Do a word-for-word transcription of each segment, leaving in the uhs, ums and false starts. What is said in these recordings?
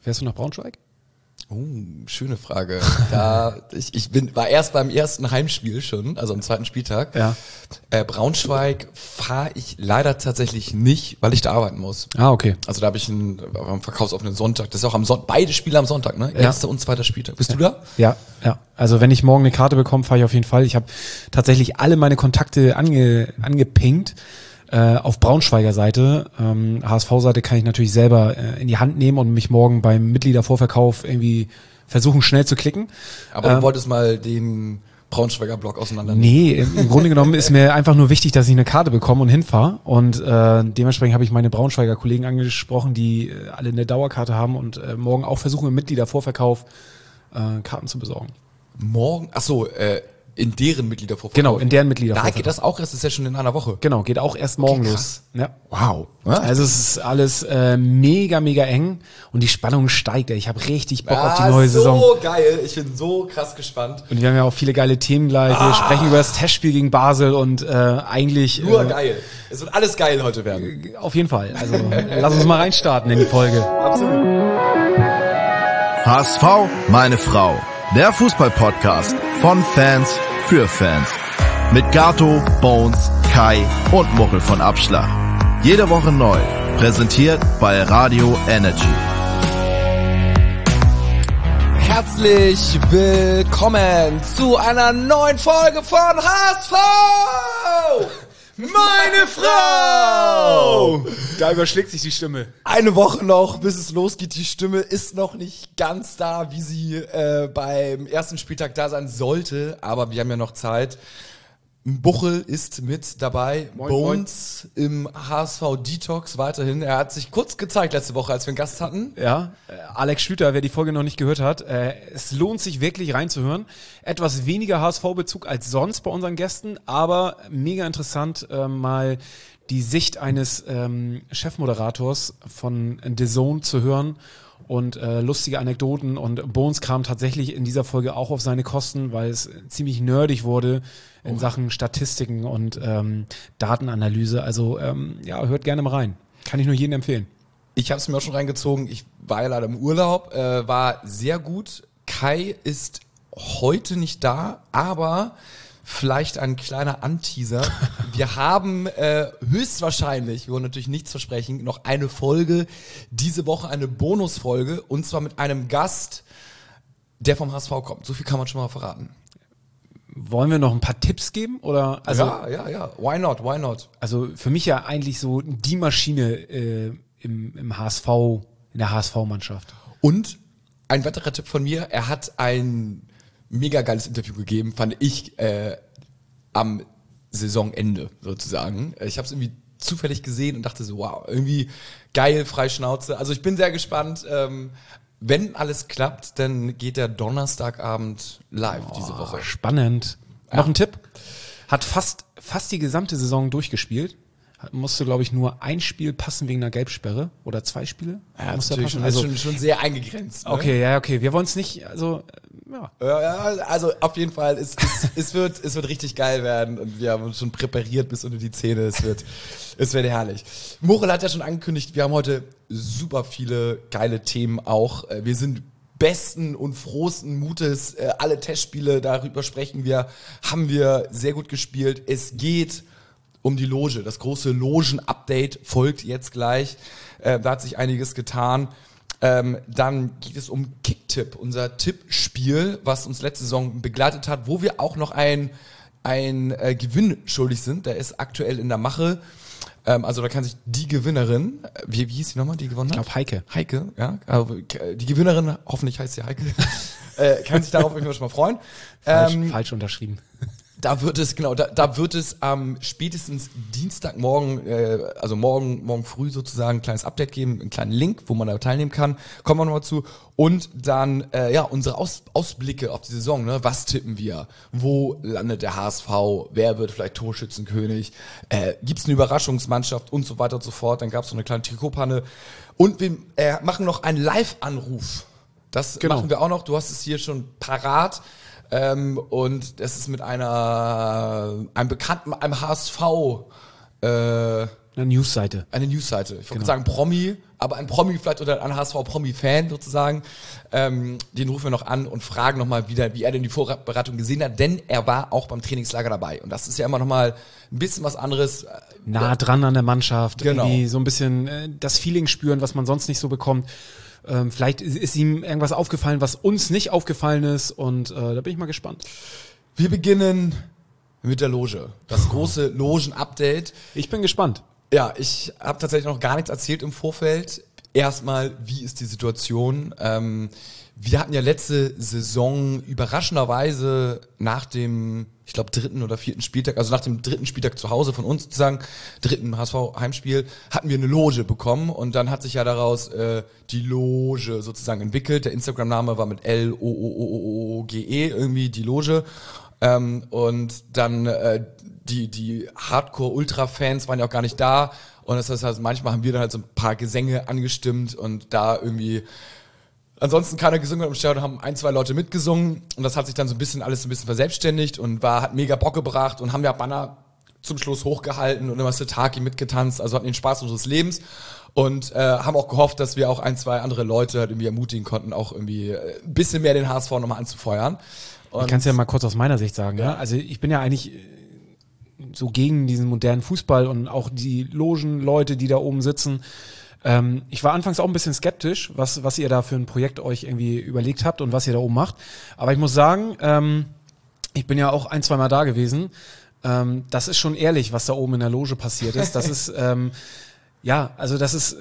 Fährst du nach Braunschweig? Oh, schöne Frage. Da ich, ich bin war erst beim ersten Heimspiel schon, also am zweiten Spieltag. Ja. Äh, Braunschweig fahre ich leider tatsächlich nicht, weil ich da arbeiten muss. Ah, okay. Also da habe ich einen, einen verkaufsoffenen Sonntag. Das ist auch am Sonntag. Beide Spiele am Sonntag, ne? Ja. Erster und zweiter Spieltag. Bist du da? Ja, ja. Also wenn ich morgen eine Karte bekomme, fahre ich auf jeden Fall. Ich habe tatsächlich alle meine Kontakte ange, angepinkt. Äh, auf Braunschweiger Seite, ähm, H S V-Seite kann ich natürlich selber äh, in die Hand nehmen und mich morgen beim Mitgliedervorverkauf irgendwie versuchen schnell zu klicken. Aber ähm, du wolltest mal den Braunschweiger Block auseinandernehmen. Nee, im, im Grunde genommen ist mir einfach nur wichtig, dass ich eine Karte bekomme und hinfahre. Und äh, dementsprechend habe ich meine Braunschweiger Kollegen angesprochen, die äh, alle eine Dauerkarte haben und äh, morgen auch versuchen, im Mitgliedervorverkauf äh, Karten zu besorgen. Morgen? Ach so, äh, in deren Mitgliedervorverkauf. Genau, in deren Da Mitgliedervorverkauf. geht das auch erst, das ist ja schon in einer Woche. Genau, geht auch erst morgen Okay, los. krass. Ja. Wow. Also es ist alles äh, mega, mega eng und die Spannung steigt. Ey. Ich habe richtig Bock auf die neue so Saison. geil. Ich bin so krass gespannt. Und wir haben ja auch viele geile Themen gleich. Wir sprechen über das Testspiel gegen Basel und äh, eigentlich Nur äh, geil. Es wird alles geil heute werden. auf jeden Fall. Also lass uns mal reinstarten in die Folge. Absolut. H S V, meine Frau. Der Fußball-Podcast von Fans für Fans. Mit Gato, Bones, Kai und Muchel von Abschlag. Jede Woche neu. Präsentiert bei Radio Energy. Herzlich willkommen zu einer neuen Folge von H S V! Meine Frau! Da überschlägt sich die Stimme. Eine Woche noch, bis es losgeht. Die Stimme ist noch nicht ganz da, wie sie äh, beim ersten Spieltag da sein sollte. Aber wir haben ja noch Zeit. Buchel ist mit dabei. Moin, Bones im H S V Detox weiterhin. Er hat sich kurz gezeigt letzte Woche, als wir einen Gast hatten. Ja, äh, Alex Schlüter, wer die Folge noch nicht gehört hat, äh, es lohnt sich wirklich reinzuhören. Etwas weniger H S V-Bezug als sonst bei unseren Gästen, aber mega interessant, äh, mal die Sicht eines ähm, Chefmoderators von D A Z N zu hören und äh, lustige Anekdoten. Und Bones kam tatsächlich in dieser Folge auch auf seine Kosten, weil es ziemlich nerdig wurde in Sachen Statistiken und ähm, Datenanalyse. Also ähm, ja, hört gerne mal rein. Kann ich nur jedem empfehlen. Ich habe es mir auch schon reingezogen. Ich war ja leider im Urlaub, äh, war sehr gut. Kai ist heute nicht da, aber vielleicht ein kleiner Anteaser. Wir haben äh, höchstwahrscheinlich, wir wollen natürlich nichts versprechen, noch eine Folge, diese Woche eine Bonusfolge und zwar mit einem Gast, der vom H S V kommt. So viel kann man schon mal verraten. Wollen wir noch ein paar Tipps geben? Oder also, ja, ja, ja. Why not? Why not? also für mich ja eigentlich so die Maschine äh, im, im H S V, in der H S V-Mannschaft. Und ein weiterer Tipp von mir, er hat ein mega geiles Interview gegeben, fand ich, äh, am Saisonende sozusagen. Ich habe es irgendwie zufällig gesehen und dachte so, wow, irgendwie geil, Freischnauze. Also ich bin sehr gespannt. Ähm, wenn alles klappt, dann geht der Donnerstagabend live oh, diese Woche. Spannend. Ja. Noch ein Tipp. Hat fast, fast die gesamte Saison durchgespielt. Hat, musste, glaube ich, nur ein Spiel passen wegen einer Gelbsperre. Oder zwei Spiele. Ja, musste natürlich passen. schon, Also, ist schon, schon sehr eingegrenzt. Ne? okay, ja, okay. Wir wollen es nicht, also, ja. Ja, ja, also auf jeden Fall, es, es, es, wird, es wird richtig geil werden und wir haben uns schon präpariert bis unter die Zähne. Es wird, es wird herrlich. Muchel hat ja schon angekündigt, wir haben heute super viele geile Themen auch. Wir sind besten und frohsten Mutes. Alle Testspiele, darüber sprechen wir, haben wir sehr gut gespielt. Es geht um die Loge. Das große Logen-Update folgt jetzt gleich. Da hat sich einiges getan. Ähm, dann geht es um Kicktipp, unser Tippspiel, was uns letzte Saison begleitet hat, wo wir auch noch ein, ein äh, Gewinn schuldig sind. Der ist aktuell in der Mache. Ähm, also da kann sich die Gewinnerin, äh, wie, wie hieß die nochmal, die gewonnen hat? Ich glaube Heike. Heike, ja. Also, die Gewinnerin, hoffentlich heißt sie Heike, äh, kann sich darauf schon mal freuen. Falsch, Ähm, falsch unterschrieben. Da wird es, genau, da, da wird es am ähm, spätestens Dienstagmorgen, äh, also morgen, morgen früh sozusagen ein kleines Update geben, einen kleinen Link, wo man da teilnehmen kann. Kommen wir nochmal zu. Und dann, äh, ja, unsere Aus, Ausblicke auf die Saison, ne? Was tippen wir? Wo landet der H S V? Wer wird vielleicht Torschützenkönig? Äh, gibt's eine Überraschungsmannschaft und so weiter und so fort? Dann gab's so eine kleine Trikotpanne. Und wir äh, machen noch einen Live-Anruf. Das Genau. machen wir auch noch. Du hast es hier schon parat. Ähm, und das ist mit einer, einem Bekannten, einem H S V, äh, Eine Newsseite. Eine Newsseite. Ich wollte Genau. sagen Promi, aber ein Promi vielleicht oder ein H S V-Promi-Fan sozusagen. Ähm, den rufen wir noch an und fragen nochmal wieder, wie er denn die Vorbereitung gesehen hat, denn er war auch beim Trainingslager dabei. Und das ist ja immer nochmal ein bisschen was anderes. Nah dran an der Mannschaft, Genau. irgendwie so ein bisschen äh, das Feeling spüren, was man sonst nicht so bekommt. Ähm, vielleicht ist, ist ihm irgendwas aufgefallen, was uns nicht aufgefallen ist und äh, da bin ich mal gespannt. Wir beginnen mit der Loge. Das große Logen-Update. Ich bin gespannt. Ja, ich habe tatsächlich noch gar nichts erzählt im Vorfeld. Erstmal, wie ist die Situation? Ähm, wir hatten ja letzte Saison überraschenderweise nach dem, ich glaube, dritten oder vierten Spieltag, also nach dem dritten Spieltag zu Hause von uns sozusagen, dritten H S V-Heimspiel, hatten wir eine Loge bekommen und dann hat sich ja daraus äh, die Loge sozusagen entwickelt. Der Instagram-Name war mit L O O O O G E, irgendwie die Loge. Ähm, und dann äh, die die Hardcore-Ultra-Fans waren ja auch gar nicht da und das heißt, also manchmal haben wir dann halt so ein paar Gesänge angestimmt und da irgendwie ansonsten keiner gesungen hat im Stadion, haben ein, zwei Leute mitgesungen und das hat sich dann so ein bisschen alles ein bisschen verselbstständigt und war, hat mega Bock gebracht und haben ja Banner zum Schluss hochgehalten und immer Setaki mitgetanzt, also hatten den Spaß unseres Lebens und äh, haben auch gehofft, dass wir auch ein, zwei andere Leute halt irgendwie ermutigen konnten, auch irgendwie äh, ein bisschen mehr den H S V nochmal anzufeuern. Und Ich kann es ja mal kurz aus meiner Sicht sagen. Ja. Ja? Also ich bin ja eigentlich so gegen diesen modernen Fußball und auch die Logenleute, die da oben sitzen. Ähm, ich war anfangs auch ein bisschen skeptisch, was, was ihr da für ein Projekt euch irgendwie überlegt habt und was ihr da oben macht. Aber ich muss sagen, ähm, ich bin ja auch ein, zwei Mal da gewesen. Ähm, das ist schon ehrlich, was da oben in der Loge passiert ist. Das ist, ähm, ja, also das ist...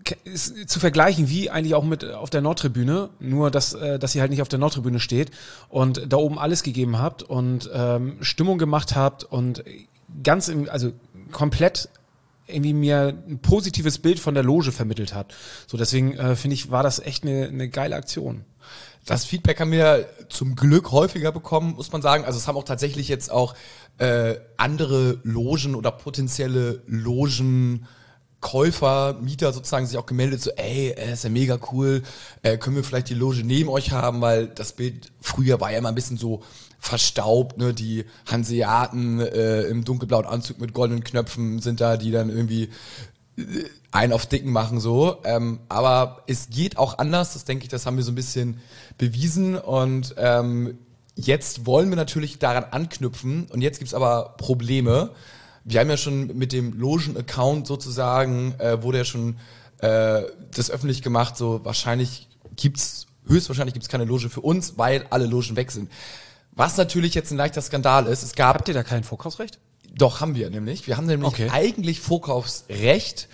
ist zu vergleichen wie eigentlich auch mit auf der Nordtribüne, nur dass, äh, dass ihr halt nicht auf der Nordtribüne steht und da oben alles gegeben habt und ähm, Stimmung gemacht habt und ganz im, also komplett irgendwie mir ein positives Bild von der Loge vermittelt habt. So deswegen äh, finde ich, war das echt eine, eine geile Aktion. Das Feedback haben wir zum Glück häufiger bekommen, muss man sagen. Also es haben auch tatsächlich jetzt auch äh, andere Logen oder potenzielle Logen Käufer, Mieter sozusagen sich auch gemeldet, so ey, äh, ist ja mega cool, äh, können wir vielleicht die Loge neben euch haben, weil das Bild früher war ja immer ein bisschen so verstaubt, ne, die Hanseaten äh, im dunkelblauen Anzug mit goldenen Knöpfen sind da, die dann irgendwie äh, einen auf Dicken machen so, ähm, aber es geht auch anders, das denke ich, das haben wir so ein bisschen bewiesen und ähm, jetzt wollen wir natürlich daran anknüpfen und jetzt gibt's aber Probleme. Wir haben ja schon mit dem Logen-Account sozusagen, äh, wurde ja schon äh, das öffentlich gemacht, so wahrscheinlich gibt's, höchstwahrscheinlich gibt's keine Loge für uns, weil alle Logen weg sind. Was natürlich jetzt ein leichter Skandal ist, es gab... Habt ihr da kein Vorkaufsrecht? Doch, haben wir nämlich. Wir haben nämlich Okay. eigentlich Vorkaufsrecht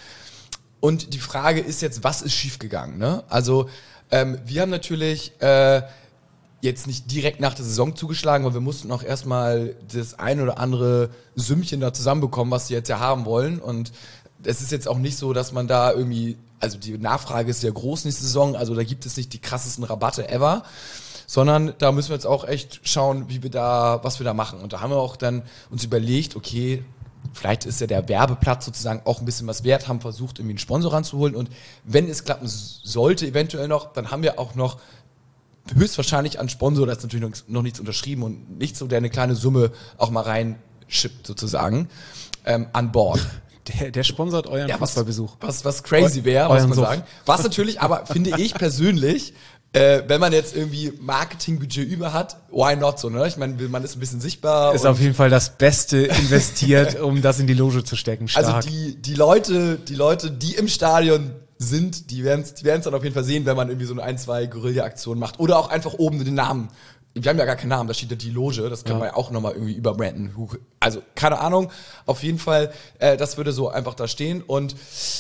und die Frage ist jetzt, was ist schiefgegangen, ne? Also, ähm, wir haben natürlich... Äh, jetzt nicht direkt nach der Saison zugeschlagen, weil wir mussten auch erstmal das ein oder andere Sümmchen da zusammenbekommen, was sie jetzt ja haben wollen. Und es ist jetzt auch nicht so, dass man da irgendwie, also die Nachfrage ist ja groß nächste Saison, also da gibt es nicht die krassesten Rabatte ever, sondern da müssen wir jetzt auch echt schauen, wie wir da, was wir da machen. Und da haben wir auch dann uns überlegt, okay, vielleicht ist ja der Werbeplatz sozusagen auch ein bisschen was wert, haben versucht, irgendwie einen Sponsor ranzuholen. Und wenn es klappen sollte, eventuell noch, dann haben wir auch noch höchstwahrscheinlich an Sponsor, da ist natürlich noch, noch nichts unterschrieben und nicht so, der eine kleine Summe auch mal reinschippt sozusagen, ähm, an Bord. Der, der sponsert euren Ja, was, Fußballbesuch. was, was crazy wäre, muss Euren man Suff. sagen. Was natürlich, aber finde ich persönlich, äh, wenn man jetzt irgendwie Marketingbudget über hat, why not so, ne? Ich meine, man ist ein bisschen sichtbar. Ist und auf jeden Fall das Beste investiert, um das in die Loge zu stecken. Stark. also die, die Leute, die Leute, die im Stadion sind, die werden es die werden's dann auf jeden Fall sehen, wenn man irgendwie so eine ein, zwei Guerilla-Aktionen macht. Oder auch einfach oben den Namen. Wir haben ja gar keinen Namen, da steht ja die Loge, das können Ja. wir ja auch nochmal irgendwie überbranden. Also, keine Ahnung, auf jeden Fall, äh, das würde so einfach da stehen. Und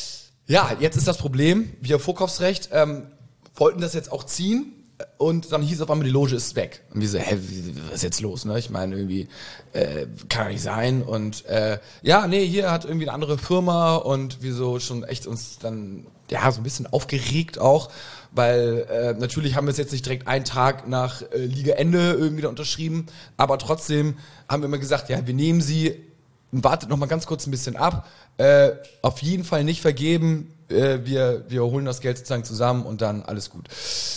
ja, jetzt ist das Problem, wir Vorkaufsrecht, ähm, wollten das jetzt auch ziehen. Und dann hieß auf einmal, die Loge ist weg. Und wir so, hä, wie- was ist jetzt los? Ne? Ich meine, irgendwie, äh, kann ja nicht sein. Und äh, ja, nee, hier hat irgendwie eine andere Firma und wir so schon echt uns dann, ja, so ein bisschen aufgeregt auch, weil äh, natürlich haben wir es jetzt nicht direkt einen Tag nach äh, Ligaende irgendwie da unterschrieben, aber trotzdem haben wir immer gesagt, ja, wir nehmen sie, wartet noch mal ganz kurz ein bisschen ab, äh, auf jeden Fall nicht vergeben, äh, wir, wir holen das Geld sozusagen zusammen und dann alles gut.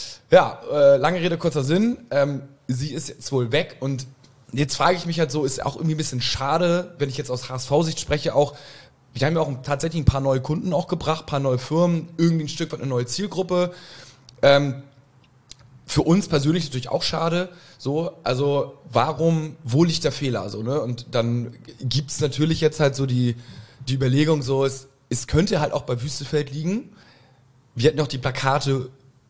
Ja, äh, lange Rede, kurzer Sinn. Ähm, sie ist jetzt wohl weg und jetzt frage ich mich halt so, ist auch irgendwie ein bisschen schade, wenn ich jetzt aus H S V-Sicht spreche, auch wir haben ja auch tatsächlich ein paar neue Kunden auch gebracht, ein paar neue Firmen, irgendwie ein Stück weit eine neue Zielgruppe. Ähm, für uns persönlich natürlich auch schade. So, also warum, wo liegt der Fehler? So, ne? Und dann gibt's natürlich jetzt halt so die, die Überlegung, so es, es könnte halt auch bei Wüstefeld liegen. Wir hatten noch die Plakate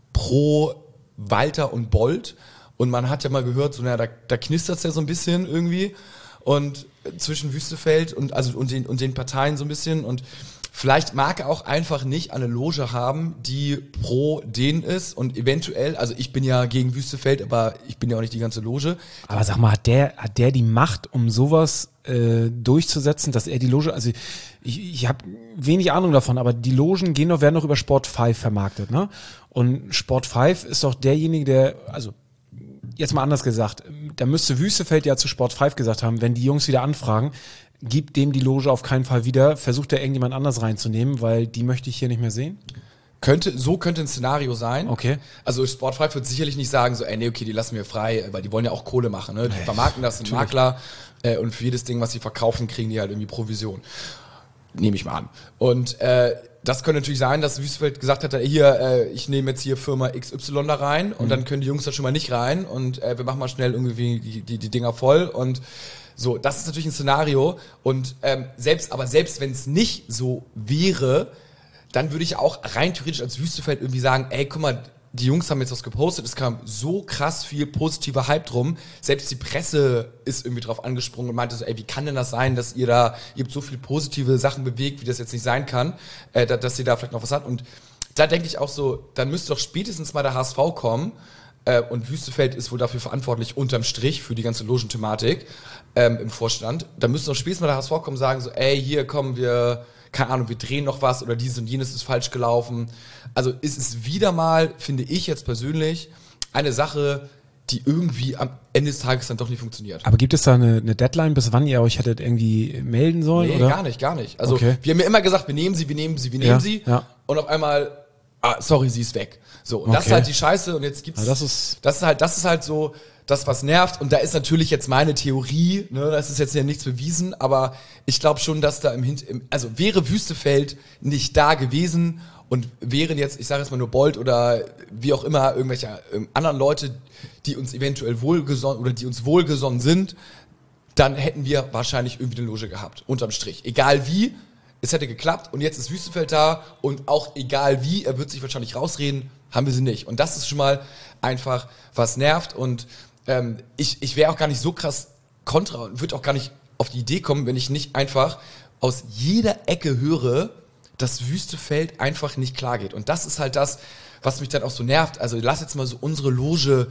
pro Walter und Bolt. Und man hat ja mal gehört, so, naja, da, da knistert's ja so ein bisschen irgendwie. Und zwischen Wüstefeld und, also, und, den, und den Parteien so ein bisschen. Und vielleicht mag er auch einfach nicht eine Loge haben, die pro den ist. Und eventuell, also ich bin ja gegen Wüstefeld, aber ich bin ja auch nicht die ganze Loge. Aber sag mal, hat der, hat der die Macht, um sowas äh, durchzusetzen, dass er die Loge, also ich, ich habe wenig Ahnung davon, aber die Logen gehen doch, werden doch über Sport fünf vermarktet, ne? Und Sport fünf ist doch derjenige, der, also jetzt mal anders gesagt, da müsste Wüstefeld ja zu Sport fünf gesagt haben, wenn die Jungs wieder anfragen, gibt dem die Loge auf keinen Fall wieder, versucht er irgendjemand anders reinzunehmen, weil die möchte ich hier nicht mehr sehen? Könnte, so könnte ein Szenario sein. Okay. Also Sport fünf wird sicherlich nicht sagen, so, ey, nee, okay, die lassen wir frei, weil die wollen ja auch Kohle machen, ne? Die Nee, vermarkten das, sind natürlich. Makler, äh, und für jedes Ding, was sie verkaufen, kriegen die halt irgendwie Provision. Nehme ich mal an. Und äh, das könnte natürlich sein, dass Wüstefeld gesagt hat, hier, äh, ich nehme jetzt hier Firma X Y da rein und mhm. dann können die Jungs da schon mal nicht rein und äh, wir machen mal schnell irgendwie die, die, die Dinger voll und so, das ist natürlich ein Szenario und ähm, selbst, aber selbst wenn es nicht so wäre, dann würde ich auch rein theoretisch als Wüstefeld irgendwie sagen, ey, guck mal, die Jungs haben jetzt was gepostet, es kam so krass viel positiver Hype drum, selbst die Presse ist irgendwie drauf angesprungen und meinte so, ey, wie kann denn das sein, dass ihr da, ihr habt so viel positive Sachen bewegt, wie das jetzt nicht sein kann, äh, dass ihr da vielleicht noch was habt und da denke ich auch so, dann müsste doch spätestens mal der H S V kommen äh, und Wüstefeld ist wohl dafür verantwortlich, unterm Strich, für die ganze Logenthematik ähm, im Vorstand, da müsste doch spätestens mal der H S V kommen und sagen so, ey, hier kommen wir, keine Ahnung, wir drehen noch was oder dieses und jenes ist falsch gelaufen. Also ist es wieder mal, finde ich jetzt persönlich, eine Sache, die irgendwie am Ende des Tages dann doch nicht funktioniert. Aber gibt es da eine, eine Deadline, bis wann ihr euch hättet irgendwie melden sollen? Nee, oder? gar nicht, gar nicht. Also Okay. wir haben ja immer gesagt, wir nehmen sie, wir nehmen sie, wir nehmen Ja, sie ja. und auf einmal, ah, sorry, sie ist weg. So, und das ist Okay. halt die Scheiße und jetzt gibt's, Ja, das ist- das ist halt, das ist halt so, das, was nervt. Und da ist natürlich jetzt meine Theorie, ne, das ist jetzt ja nichts bewiesen, aber ich glaube schon, dass da im Hintergrund, also wäre Wüstefeld nicht da gewesen und wären jetzt, ich sage jetzt mal nur Bolt oder wie auch immer, irgendwelche ähm, anderen Leute, die uns eventuell wohlgesonnen oder die uns wohlgesonnen sind, dann hätten wir wahrscheinlich irgendwie eine Loge gehabt, unterm Strich. Egal wie, es hätte geklappt und jetzt ist Wüstefeld da und auch egal wie, er wird sich wahrscheinlich rausreden, haben wir sie nicht. Und das ist schon mal einfach, was nervt und ähm, ich, ich wäre auch gar nicht so krass kontra und würde auch gar nicht auf die Idee kommen, wenn ich nicht einfach aus jeder Ecke höre, dass Wüstefeld einfach nicht klar geht. Und das ist halt das, was mich dann auch so nervt. Also lass jetzt mal so unsere Loge,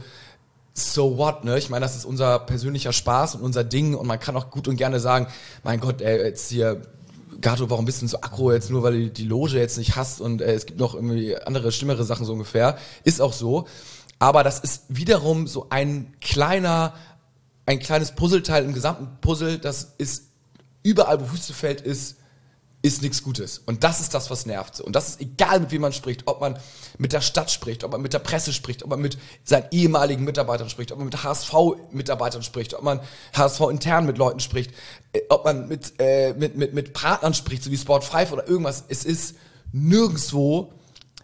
so what, ne? Ich meine, das ist unser persönlicher Spaß und unser Ding und man kann auch gut und gerne sagen, mein Gott, ey, jetzt hier, Gato, warum bist du denn so aggro jetzt nur, weil du die Loge jetzt nicht hast und äh, es gibt noch irgendwie andere, schlimmere Sachen so ungefähr. Ist auch so. Aber das ist wiederum so ein kleiner, ein kleines Puzzleteil im gesamten Puzzle, das ist überall, wo Wüstefeld ist, ist nichts Gutes. Und das ist das, was nervt. Und das ist egal, mit wem man spricht, ob man mit der Stadt spricht, ob man mit der Presse spricht, ob man mit seinen ehemaligen Mitarbeitern spricht, ob man mit H S V-Mitarbeitern spricht, ob man H S V-intern mit Leuten spricht, äh, ob man mit, äh, mit, mit, mit Partnern spricht, so wie Sport fünf oder irgendwas. Es ist nirgendwo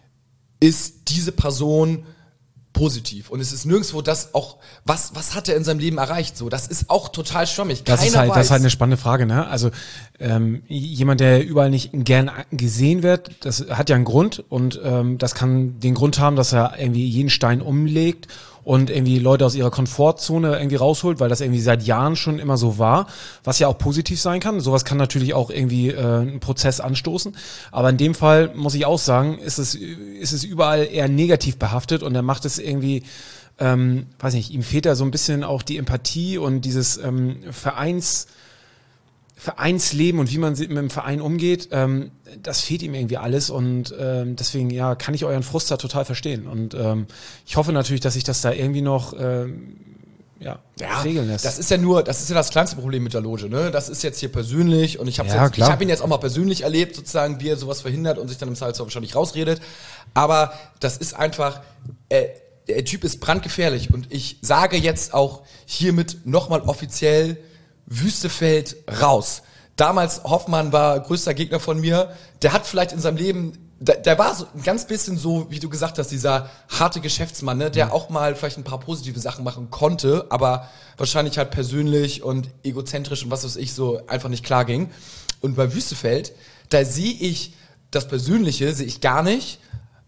ist diese Person positiv. Und es ist nirgendwo das auch, was, was hat er in seinem Leben erreicht? So, das ist auch total schwammig. Das Keiner ist halt, weiß. das ist halt eine spannende Frage, ne? Also ähm, jemand, der überall nicht gern gesehen wird, das hat ja einen Grund und ähm, das kann den Grund haben, dass er irgendwie jeden Stein umlegt und irgendwie Leute aus ihrer Komfortzone irgendwie rausholt, weil das irgendwie seit Jahren schon immer so war, was ja auch positiv sein kann. Sowas kann natürlich auch irgendwie äh, einen Prozess anstoßen. Aber in dem Fall muss ich auch sagen, ist es, ist es überall eher negativ behaftet und er macht es irgendwie, ähm, weiß nicht, ihm fehlt da so ein bisschen auch die Empathie und dieses ähm, Vereins Vereinsleben und wie man mit dem Verein umgeht, ähm, das fehlt ihm irgendwie alles und ähm, deswegen ja kann ich euren Frust da total verstehen und ähm, ich hoffe natürlich, dass sich das da irgendwie noch ähm, ja, Ja, regeln lässt. das ist ja nur, das ist ja das kleinste Problem mit der Loge, ne? Das ist jetzt hier persönlich und ich habe Ja, ich klar. habe ihn jetzt auch mal persönlich erlebt, sozusagen, wie er sowas verhindert und sich dann im Salzau wahrscheinlich rausredet. Aber das ist einfach, äh, der Typ ist brandgefährlich und ich sage jetzt auch hiermit nochmal offiziell, Wüstefeld raus. damals Hoffmann war größter Gegner von mir, der hat vielleicht in seinem Leben, der, der war so ein ganz bisschen so, wie du gesagt hast, dieser harte Geschäftsmann, ne, der auch mal vielleicht ein paar positive Sachen machen konnte, aber wahrscheinlich halt persönlich und egozentrisch und was weiß ich so einfach nicht klar ging. Und bei Wüstefeld, da sehe ich das Persönliche, sehe ich gar nicht.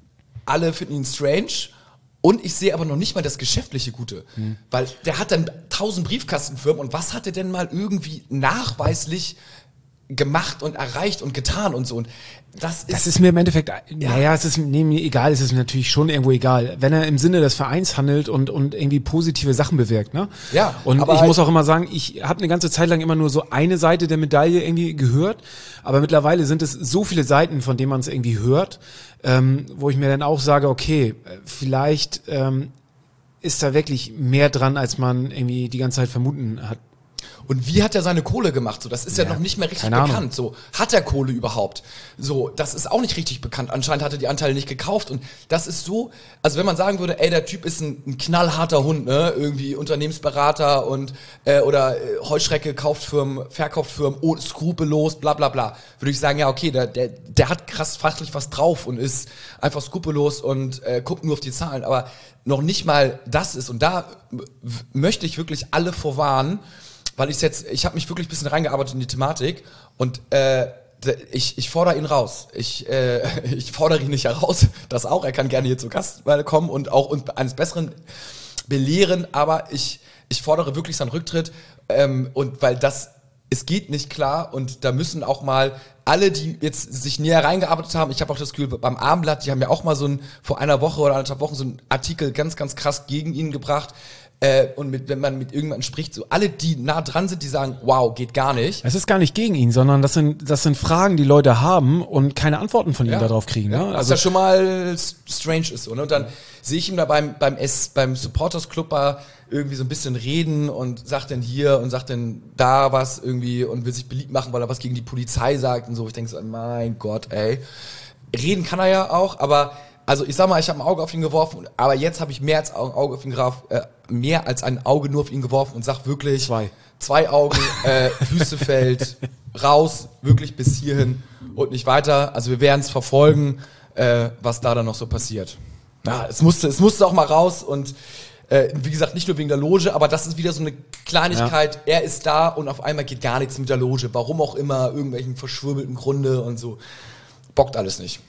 Alle finden ihn strange. Und ich sehe aber noch nicht mal das geschäftliche Gute. Hm. Weil der hat dann tausend Briefkastenfirmen und was hat er denn mal irgendwie nachweislich gemacht und erreicht und getan und so. Und das ist, das ist mir im Endeffekt, ja. naja, es ist nee, mir egal, es ist mir natürlich schon irgendwo egal, wenn er im Sinne des Vereins handelt und und irgendwie positive Sachen bewirkt, ne? Ja. Und aber ich muss auch immer sagen, ich habe eine ganze Zeit lang immer nur so eine Seite der Medaille irgendwie gehört, aber mittlerweile sind es so viele Seiten, von denen man es irgendwie hört, ähm, wo ich mir dann auch sage, okay, vielleicht ähm, ist da wirklich mehr dran, als man irgendwie die ganze Zeit vermuten hat. Und wie hat er seine Kohle gemacht? So, das ist ja, ja noch nicht mehr richtig bekannt. So, hat er Kohle überhaupt? So, das ist auch nicht richtig bekannt. Anscheinend hat er die Anteile nicht gekauft. Und das ist so, also wenn man sagen würde, ey, der Typ ist ein, ein knallharter Hund, ne? Irgendwie Unternehmensberater und äh, oder äh, Heuschrecke, kauft Firmen, verkauft Firmen, oh, skrupellos, bla bla bla. Würde ich sagen, ja, okay, der, der, der hat krass fachlich was drauf und ist einfach skrupellos und äh, guckt nur auf die Zahlen. Aber noch nicht mal das ist. Und da w- möchte ich wirklich alle vorwarnen, weil ich jetzt, ich habe mich wirklich ein bisschen reingearbeitet in die Thematik und äh, ich, ich fordere ihn raus. Ich, äh, ich fordere ihn nicht heraus, das auch. Er kann gerne hier zu Gast kommen und auch uns eines Besseren belehren, aber ich, ich fordere wirklich seinen Rücktritt ähm, und weil das, es geht nicht klar und da müssen auch mal alle, die jetzt sich näher reingearbeitet haben, ich habe auch das Gefühl, beim Abendblatt, die haben ja auch mal so ein, vor einer Woche oder anderthalb Wochen so einen Artikel ganz, ganz krass gegen ihn gebracht. Äh, und mit, wenn man mit irgendjemandem spricht, so alle, die nah dran sind, die sagen, wow, geht gar nicht. Es ist gar nicht gegen ihn, sondern das sind das sind Fragen, die Leute haben und keine Antworten von ihm ja. darauf kriegen. Ja, Ne? was Also ja schon mal strange ist. So, ne? Und dann sehe ich ihn da beim beim S, beim Supporters Club irgendwie so ein bisschen reden und sagt dann hier und sagt dann da was irgendwie und will sich beliebt machen, weil er was gegen die Polizei sagt und so. Ich denke so, mein Gott, ey. Reden kann er ja auch, aber also ich sag mal, ich habe ein Auge auf ihn geworfen, aber jetzt habe ich mehr als ein Auge auf ihn geworfen, äh, mehr als ein Auge nur auf ihn geworfen und sag wirklich zwei, zwei Augen, äh, Wüstefeld, raus, wirklich bis hierhin und nicht weiter. Also wir werden es verfolgen, äh, was da dann noch so passiert. Ja, es musste, es musste auch mal raus und äh, wie gesagt, nicht nur wegen der Loge, aber das ist wieder so eine Kleinigkeit. Ja. Er ist da und auf einmal geht gar nichts mit der Loge. Warum auch immer, irgendwelchen verschwurbelten Gründe und so. Bockt alles nicht.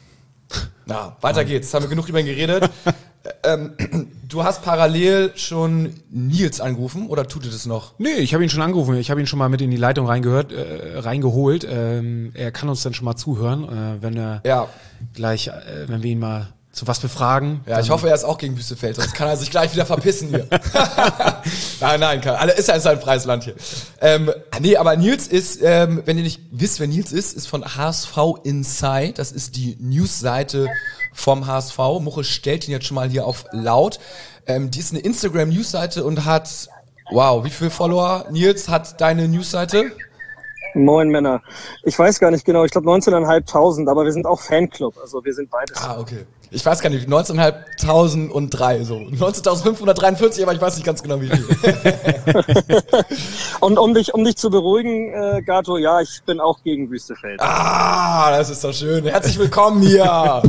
Na, weiter geht's. Haben wir genug über ihn geredet. ähm, du hast parallel schon Nils angerufen oder tut ihr das noch? Nee, ich habe ihn schon angerufen. Ich habe ihn schon mal mit in die Leitung reingehört, äh, reingeholt. Ähm, er kann uns dann schon mal zuhören, äh, wenn er ja. gleich, äh, wenn wir ihn mal zu was befragen. Ja, ich hoffe, er ist auch gegen Wüstefeld, sonst kann er sich gleich wieder verpissen hier. nein, nein, kann. Ist ja ein freies Land hier. Ähm, nee, aber Nils ist, ähm, wenn ihr nicht wisst, wer Nils ist, ist von H S V Inside. Das ist die Newsseite vom H S V. Muche stellt ihn jetzt schon mal hier auf laut. Ähm, die ist eine Instagram-Newsseite und hat, wow, wie viele Follower, Nils, hat deine Newsseite? Moin Männer. Ich weiß gar nicht genau, ich glaube neunzehntausendfünfhundert, aber wir sind auch Fanclub, also wir sind beides. Ah, okay. Ich weiß gar nicht, neunzehntausendfünfhundertdrei, so. neunzehntausendfünfhundertdreiundvierzig, aber ich weiß nicht ganz genau, wie viel. Und um dich, um dich zu beruhigen, äh, Gato, ja, ich bin auch gegen Wüstefeld. Ah, das ist doch schön. Herzlich willkommen hier.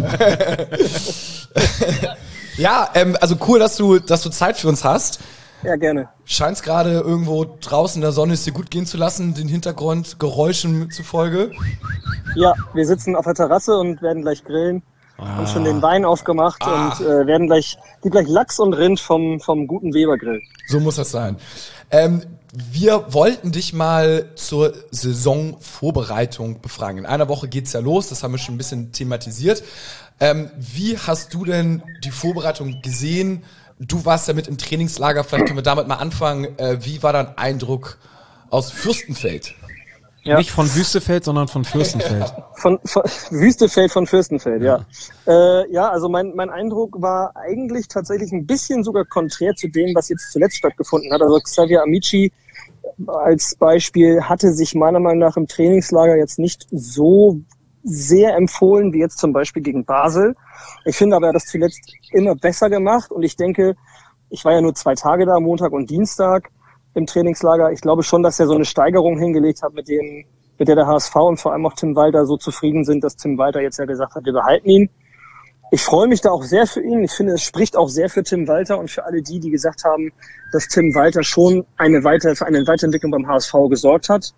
ja, ähm, also cool, dass du, dass du Zeit für uns hast. Ja, gerne. Scheint's gerade irgendwo draußen in der Sonne es dir gut gehen zu lassen, den Hintergrund Geräuschen zufolge? Ja, wir sitzen auf der Terrasse und werden gleich grillen. Ah. Haben schon den Wein aufgemacht ah. und äh, werden gleich, gibt gleich Lachs und Rind vom, vom guten Weber-Grill. So muss das sein. Ähm, wir wollten dich mal zur Saisonvorbereitung befragen. In einer Woche geht's ja los, das haben wir schon ein bisschen thematisiert. Ähm, wie hast du denn die Vorbereitung gesehen? Du warst ja mit im Trainingslager, vielleicht können wir damit mal anfangen. Äh, wie war dein Eindruck aus Fürstenfeld? Ja. Nicht von Wüstefeld, sondern von Fürstenfeld. Von, von Wüstefeld von Fürstenfeld, ja. Ja, äh, ja also mein, mein Eindruck war eigentlich tatsächlich ein bisschen sogar konträr zu dem, was jetzt zuletzt stattgefunden hat. Also Xavier Amici als Beispiel hatte sich meiner Meinung nach im Trainingslager jetzt nicht so sehr empfohlen, wie jetzt zum Beispiel gegen Basel. Ich finde aber, er hat das zuletzt immer besser gemacht und ich denke, ich war ja nur zwei Tage da, Montag und Dienstag im Trainingslager. Ich glaube schon, dass er so eine Steigerung hingelegt hat mit dem, mit der der H S V und vor allem auch Tim Walter so zufrieden sind, dass Tim Walter jetzt ja gesagt hat, wir behalten ihn. Ich freue mich da auch sehr für ihn. Ich finde, es spricht auch sehr für Tim Walter und für alle die, die gesagt haben, dass Tim Walter schon eine weiter, für eine Weiterentwicklung beim H S V gesorgt hat.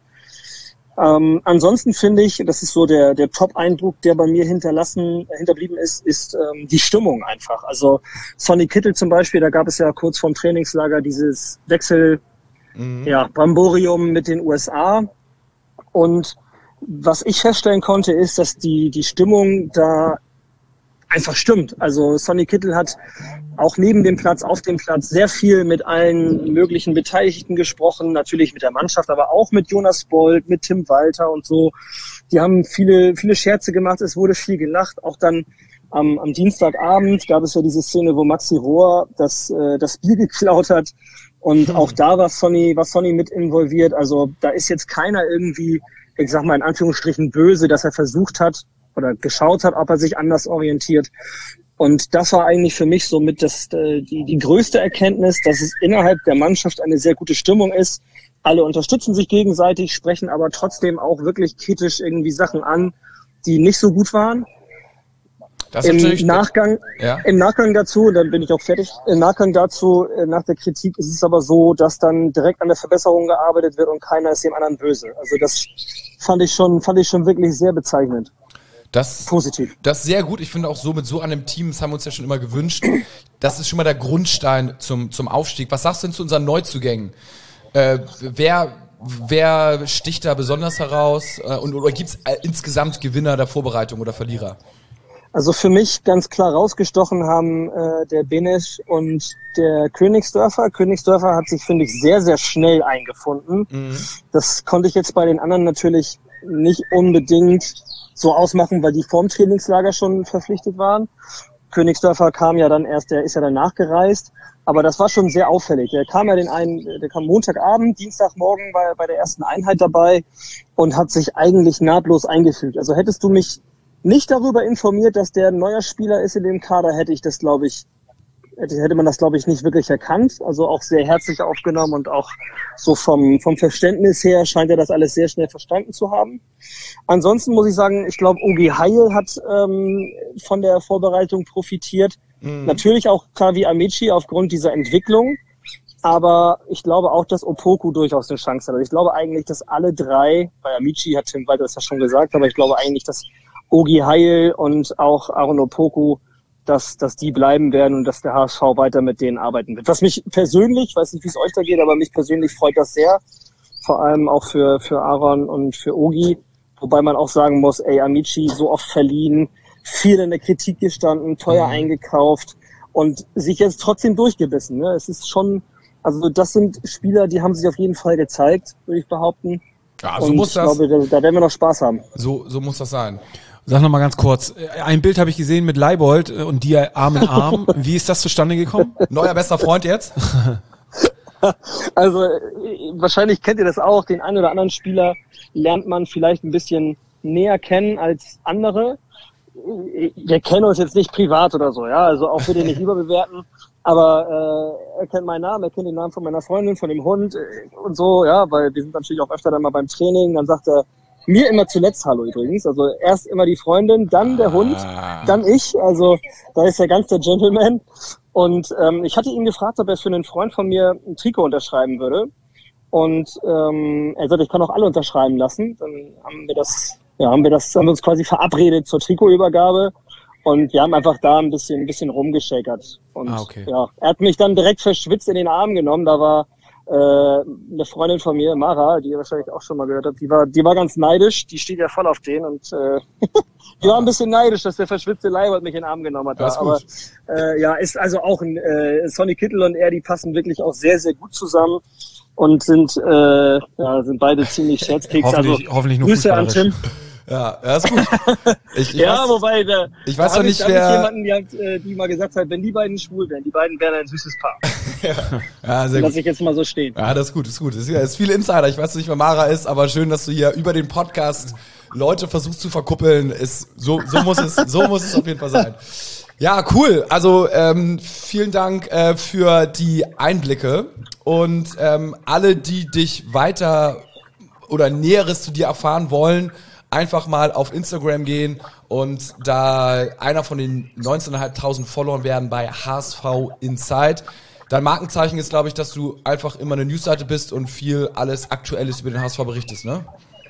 Ähm, ansonsten finde ich, das ist so der, der Top-Eindruck, der bei mir hinterlassen, hinterblieben ist, ist ähm, die Stimmung einfach. Also Sonny Kittel zum Beispiel, da gab es ja kurz vorm Trainingslager dieses Wechsel, mhm. ja, Bramborium mit den U S A. Und was ich feststellen konnte, ist, dass die, die Stimmung da einfach stimmt. Also Sonny Kittel hat auch neben dem Platz, auf dem Platz sehr viel mit allen möglichen Beteiligten gesprochen, natürlich mit der Mannschaft, aber auch mit Jonas Bold, mit Tim Walter und so. Die haben viele, viele Scherze gemacht, es wurde viel gelacht. Auch dann am, am Dienstagabend gab es ja diese Szene, wo Maxi Rohr das, äh, das Bier geklaut hat. Und hm. auch da war Sonny, war Sonny mit involviert. Also da ist jetzt keiner irgendwie, ich sag mal in Anführungsstrichen böse, dass er versucht hat, oder geschaut hat, ob er sich anders orientiert. Und das war eigentlich für mich somit das, die, die größte Erkenntnis, dass es innerhalb der Mannschaft eine sehr gute Stimmung ist. Alle unterstützen sich gegenseitig, sprechen aber trotzdem auch wirklich kritisch irgendwie Sachen an, die nicht so gut waren. Das Im Nachgang, ja. Im Nachgang dazu, dann bin ich auch fertig, im Nachgang dazu, nach der Kritik ist es aber so, dass dann direkt an der Verbesserung gearbeitet wird und keiner ist dem anderen böse. Also das fand ich schon, fand ich schon wirklich sehr bezeichnend. Das, Positiv. Das ist sehr gut. Ich finde auch so mit so einem Team, das haben wir uns ja schon immer gewünscht, das ist schon mal der Grundstein zum, zum Aufstieg. Was sagst du denn zu unseren Neuzugängen? Äh, wer, wer sticht da besonders heraus? Äh, und, oder gibt es äh, insgesamt Gewinner der Vorbereitung oder Verlierer? Also für mich ganz klar rausgestochen haben äh, der Benesch und der Königsdörfer. Königsdörfer hat sich, finde ich, sehr, sehr schnell eingefunden. Mhm. Das konnte ich jetzt bei den anderen natürlich nicht unbedingt so ausmachen, weil die vorm Trainingslager schon verpflichtet waren. Königsdörfer kam ja dann erst, der ist ja danach gereist, aber das war schon sehr auffällig. Der kam ja den einen, der kam Montagabend, Dienstagmorgen bei, bei der ersten Einheit dabei und hat sich eigentlich nahtlos eingefügt. Also hättest du mich nicht darüber informiert, dass der ein neuer Spieler ist in dem Kader, hätte ich das, glaube ich, hätte man das, glaube ich, nicht wirklich erkannt. Also auch sehr herzlich aufgenommen und auch so vom, vom Verständnis her scheint er das alles sehr schnell verstanden zu haben. Ansonsten muss ich sagen, ich glaube, Ogi Heil hat ähm, von der Vorbereitung profitiert. Mhm. Natürlich auch Kavi Amici aufgrund dieser Entwicklung. Aber ich glaube auch, dass Opoku durchaus eine Chance hat. Also ich glaube eigentlich, dass alle drei, bei Amici hat Tim Walter das ja schon gesagt, aber ich glaube eigentlich, dass Ogi Heil und auch Aaron Opoku dass, dass die bleiben werden und dass der H S V weiter mit denen arbeiten wird. Was mich persönlich, ich weiß nicht, wie es euch da geht, aber mich persönlich freut das sehr. Vor allem auch für, für Aaron und für Ogi. Wobei man auch sagen muss, ey, Amici so oft verliehen, viel in der Kritik gestanden, teuer mhm. eingekauft und sich jetzt trotzdem durchgebissen. Ne? Es ist schon, also das sind Spieler, die haben sich auf jeden Fall gezeigt, würde ich behaupten. Ja, so und muss ich das. glaube, da, da werden wir noch Spaß haben. So, so muss das sein. Sag noch mal ganz kurz, ein Bild habe ich gesehen mit Leibold und dir Arm in Arm. Wie ist das zustande gekommen? Neuer bester Freund jetzt? Also wahrscheinlich kennt ihr das auch, den einen oder anderen Spieler lernt man vielleicht ein bisschen näher kennen als andere. Wir kennen uns jetzt nicht privat oder so, ja, also auch bitte nicht überbewerten, aber äh, er kennt meinen Namen, er kennt den Namen von meiner Freundin, von dem Hund äh, und so, ja, weil wir sind natürlich auch öfter dann mal beim Training, dann sagt er mir immer zuletzt Hallo übrigens, also erst immer die Freundin, dann der Hund, dann ich, also da ist er ganz der Gentleman. Und ähm, ich hatte ihn gefragt, ob er für einen Freund von mir ein Trikot unterschreiben würde. Und ähm, er sagte, ich kann auch alle unterschreiben lassen. Dann haben wir das, ja, haben wir das, haben wir uns quasi verabredet zur Trikotübergabe. Und wir haben einfach da ein bisschen, ein bisschen rumgeschäkert. Und ah, okay. ja, er hat mich dann direkt verschwitzt in den Arm genommen. Da war äh, eine Freundin von mir, Mara, die ihr wahrscheinlich auch schon mal gehört habt, die war, die war ganz neidisch. Die steht ja voll auf den und äh, die war ein bisschen neidisch, dass der verschwitzte Leibold mich in den Arm genommen hat. Das ist aber gut. äh, ja, ist also auch ein äh, Sonny Kittel und er, die passen wirklich auch sehr, sehr gut zusammen und sind äh, ja, sind beide ziemlich Scherzkeks. Hoffentlich, also hoffentlich nur Grüße an Tim. Ja, ja, ist gut. Ich, ich ja, weiß, wobei, da, ich weiß da doch nicht, ich, wer... Da jemanden, die, hat, äh, die mal gesagt hat, wenn die beiden schwul wären, die beiden wären ein süßes Paar. ja, ja, sehr Lass gut. ich jetzt mal so stehen. Ja, das ist gut, das ist gut. Es ist, ja, ist viel Insider. Ich weiß nicht, wer Mara ist, aber schön, dass du hier über den Podcast Leute versuchst zu verkuppeln. Ist, so, so muss es, so muss es auf jeden Fall sein. Ja, cool. Also ähm, vielen Dank äh, für die Einblicke und ähm, alle, die dich weiter oder Näheres zu dir erfahren wollen, einfach mal auf Instagram gehen und da einer von den neunzehntausendfünfhundert Followern werden bei H S V Inside. Dein Markenzeichen ist, glaube ich, dass du einfach immer eine Newsseite bist und viel alles Aktuelles über den H S V berichtest, ne?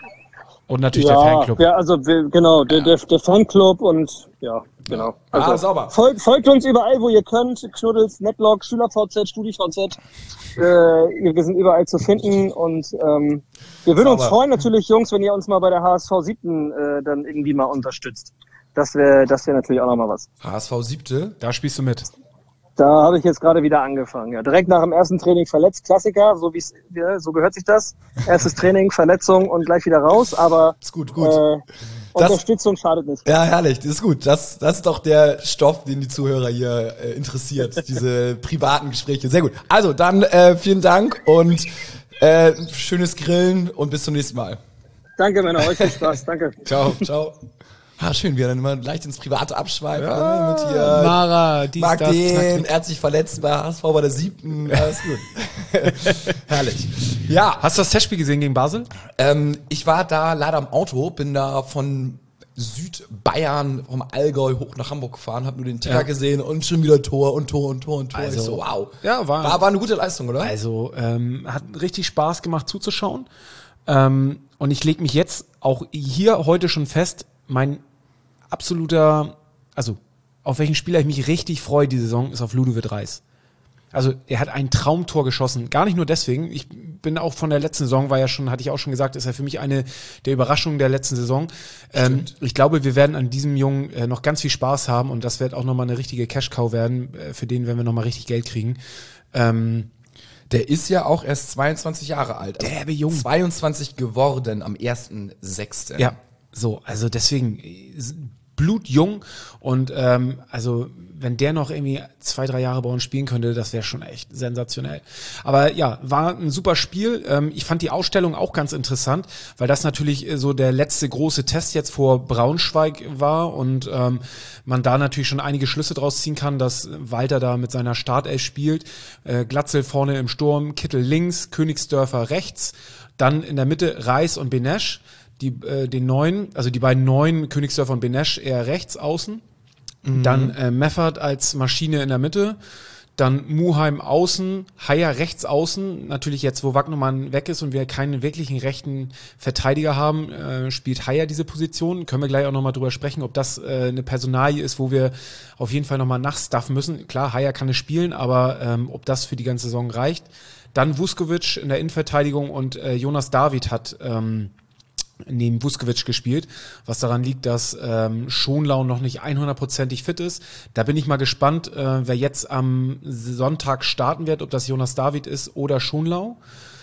Und natürlich ja, der Fanclub. Ja, also wir, genau, der, der, der Fanclub und ja, genau. Also, ah, sauber. Folgt, folgt uns überall, wo ihr könnt. Knuddels, Netlog, SchülerVZ, StudiVZ. Äh, wir sind überall zu finden und ähm, wir würden sauber. uns freuen natürlich, Jungs, wenn ihr uns mal bei der H S V siebten äh, dann irgendwie mal unterstützt. Das wäre das wäre natürlich auch nochmal was. H S V siebte? Da spielst du mit. Da habe ich jetzt gerade wieder angefangen. Ja, direkt nach dem ersten Training verletzt, Klassiker, so wie es, ja, so gehört sich das. Erstes Training, Verletzung und gleich wieder raus. Aber Ist gut, gut. Äh, Das- Unterstützung schadet nicht. Ja, herrlich, das ist gut. Das, das ist doch der Stoff, den die Zuhörer hier äh, interessiert, diese privaten Gespräche. Sehr gut. Also, dann äh, vielen Dank und äh, schönes Grillen und bis zum nächsten Mal. Danke, Männer, euch viel Spaß. Danke. Ciao. Ciao. Ah, schön, wie er dann immer leicht ins Private abschweift. Ja, ne? Mit hier, Mara, dies, mag das, den, knack, er hat sich verletzt bei H S V bei der siebten. Alles gut. Herrlich. Ja, Hast du das Testspiel gesehen gegen Basel? ähm, ich war da leider im Auto, bin da von Südbayern, vom Allgäu hoch nach Hamburg gefahren, habe nur den Ticker Ja. gesehen und schon wieder Tor und Tor und Tor und Tor. Also, ich so, wow. ja, war- war, war eine gute Leistung, oder? Also, ähm, hat richtig Spaß gemacht zuzuschauen. Ähm, und ich lege mich jetzt auch hier heute schon fest, mein absoluter, also auf welchen Spieler ich mich richtig freue die Saison, ist auf Ludovic Reis. Also er hat ein Traumtor geschossen. Gar nicht nur deswegen. Ich bin auch von der letzten Saison, war ja schon, hatte ich auch schon gesagt, ist er für mich eine der Überraschungen der letzten Saison. Ähm, ich glaube, wir werden an diesem Jungen äh, noch ganz viel Spaß haben und das wird auch nochmal eine richtige Cash-Cow werden. Äh, für den werden wir nochmal richtig Geld kriegen. Ähm, Der ist ja auch erst zweiundzwanzig Jahre alt. Also Derbe jung. zweiundzwanzig geworden am ersten sechsten Ja, so, also deswegen äh, blutjung und ähm, also wenn der noch irgendwie zwei, drei Jahre bei uns spielen könnte, das wäre schon echt sensationell. Aber ja, war ein super Spiel. Ähm, ich fand die Ausstellung auch ganz interessant, weil das natürlich äh, so der letzte große Test jetzt vor Braunschweig war und ähm, man da natürlich schon einige Schlüsse draus ziehen kann, dass Walter da mit seiner Startelf spielt. Äh, Glatzel vorne im Sturm, Kittel links, Königsdörfer rechts, dann in der Mitte Reis und Benesch. Die, äh, den neuen, also die beiden neuen, Königsdörfer und Benesch eher rechts außen. Mhm. Dann äh, Meffert als Maschine in der Mitte. Dann Muheim außen, Haier rechts außen. Natürlich jetzt, wo Wagnermann weg ist und wir keinen wirklichen rechten Verteidiger haben, äh, spielt Haier diese Position. Können wir gleich auch nochmal drüber sprechen, ob das äh, eine Personalie ist, wo wir auf jeden Fall nochmal nachstaffen müssen. Klar, Haier kann es spielen, aber ähm, ob das für die ganze Saison reicht. Dann Vuskovic in der Innenverteidigung und äh, Jonas David hat ähm, neben Vuskovic gespielt, was daran liegt, dass ähm, Schonlau noch nicht hundertprozentig fit ist. Da bin ich mal gespannt, äh, wer jetzt am Sonntag starten wird, ob das Jonas David ist oder Schonlau.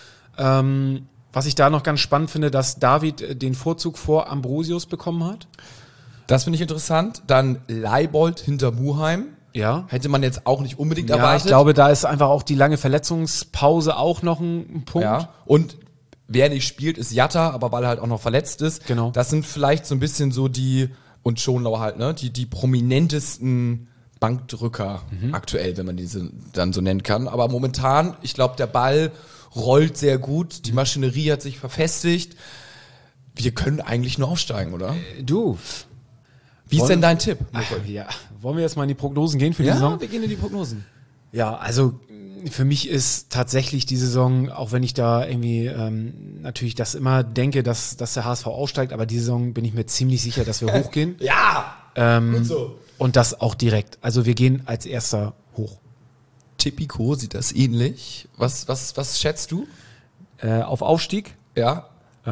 Ähm, was ich da noch ganz spannend finde, dass David äh, den Vorzug vor Ambrosius bekommen hat. Das finde ich interessant. Dann Leibold hinter Muheim. Ja. Hätte man jetzt auch nicht unbedingt Ja, erwartet. ich glaube, da ist einfach auch die lange Verletzungspause auch noch ein, ein Punkt. Ja. Und wer nicht spielt, ist Jatta, aber weil er halt auch noch verletzt ist. Genau. Das sind vielleicht so ein bisschen so die, und Schonlau halt, ne, die, die prominentesten Bankdrücker Mhm. aktuell, wenn man diese dann so nennen kann. Aber momentan, ich glaube, der Ball rollt sehr gut, die Maschinerie hat sich verfestigt. Wir können eigentlich nur aufsteigen, oder? Du. Wie ist denn dein Tipp? Ja. Wollen wir jetzt mal in die Prognosen gehen für die Ja, Saison? wir gehen in die Prognosen. Ja, also für mich ist tatsächlich die Saison, auch wenn ich da irgendwie ähm, natürlich das immer denke, dass, dass der H S V aussteigt, aber die Saison bin ich mir ziemlich sicher, dass wir hochgehen. Ja! ähm, gut so. Und das auch direkt. Also wir gehen als Erster hoch. Tipico sieht das ähnlich. Was, was, was schätzt du? Äh, auf Aufstieg Ja.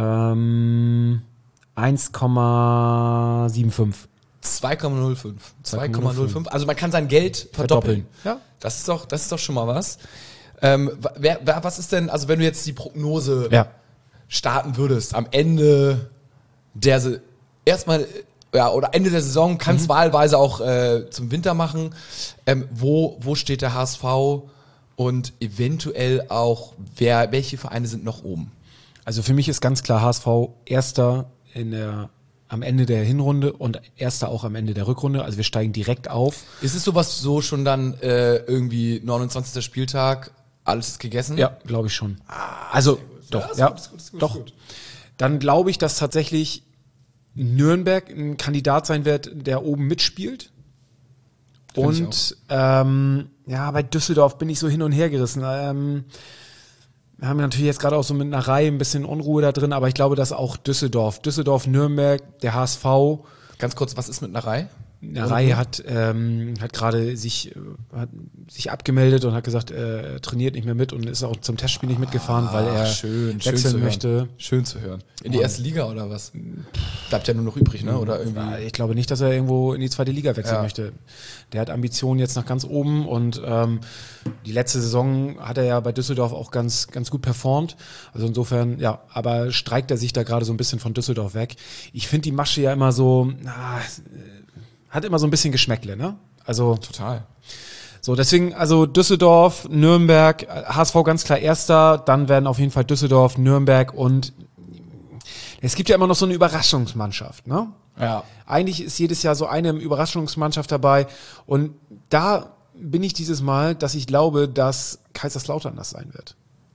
ähm, eins Komma fünfundsiebzig. zwei Komma null fünf. zwei Komma zwei Komma null fünf. Also man kann sein Geld verdoppeln. Verdoppeln. Ja. Das ist doch, das ist doch schon mal was. Ähm, wer, wer, was ist denn, also wenn du jetzt die Prognose Ja. starten würdest, am Ende der, Se- erstmal, ja, oder Ende der Saison, kannst Mhm. wahlweise auch äh, zum Winter machen, ähm, wo, wo steht der H S V und eventuell auch, wer, welche Vereine sind noch oben? Also für mich ist ganz klar H S V Erster in der, am Ende der Hinrunde und Erster auch am Ende der Rückrunde. Also wir steigen direkt auf. Ist es sowas so schon dann äh, irgendwie neunundzwanzigster Spieltag, alles ist gegessen? Ja, glaube ich schon. Also doch, Ja, ist ja, gut, ist gut, ist gut, doch. ist gut. dann glaube ich, dass tatsächlich Nürnberg ein Kandidat sein wird, der oben mitspielt. Find Und ähm, ja, bei Düsseldorf bin ich so hin und her gerissen. Ähm, wir haben natürlich jetzt gerade auch so mit einer Reihe ein bisschen Unruhe da drin, aber ich glaube, dass auch Düsseldorf, Düsseldorf, Nürnberg, der H S V. Ganz kurz, was ist mit einer Reihe? Eine Reihe hat, ähm, hat gerade sich, äh, hat sich abgemeldet und hat gesagt, äh, er trainiert nicht mehr mit und ist auch zum Testspiel nicht mitgefahren, Ah, weil er schön, schön wechseln zu möchte. Hören. Schön zu hören. In die erste Liga oder was? Bleibt ja nur noch übrig, ne? Oder irgendwie? Ja, ich glaube nicht, dass er irgendwo in die zweite Liga wechseln Ja. möchte. Der hat Ambitionen jetzt nach ganz oben und ähm, die letzte Saison hat er ja bei Düsseldorf auch ganz, ganz gut performt. Also insofern, ja, aber streikt er sich da gerade so ein bisschen von Düsseldorf weg. Ich finde die Masche ja immer so, ah, hat immer so ein bisschen Geschmäckle, ne? Also Total. so, deswegen, also Düsseldorf, Nürnberg, H S V ganz klar Erster, dann werden auf jeden Fall Düsseldorf, Nürnberg und es gibt ja immer noch so eine Überraschungsmannschaft, ne? Ja. Eigentlich ist jedes Jahr so eine Überraschungsmannschaft dabei und da bin ich dieses Mal, dass ich glaube, dass Kaiserslautern das sein wird.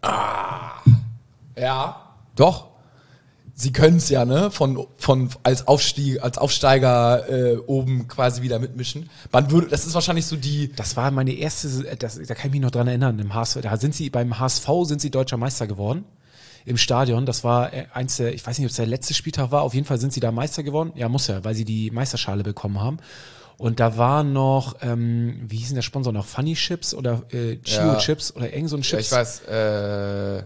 Ja. Doch. Sie können es ja, ne? Von, von als, Aufstieg, als Aufsteiger äh, oben quasi wieder mitmischen. Man würde, das ist wahrscheinlich so die. Das war meine erste, das, da kann ich mich noch dran erinnern, im H S V, da sind sie, beim H S V sind sie deutscher Meister geworden. Im Stadion, das war eins der, ich weiß nicht, ob es der letzte Spieltag war, auf jeden Fall sind sie da Meister geworden. Ja, muss ja, weil sie die Meisterschale bekommen haben. Und da war noch, ähm, wie hieß denn der Sponsor noch? Funny Chips oder äh, Chio Ja. Chips oder irgend so ein Ja, Chips? ich weiß, äh,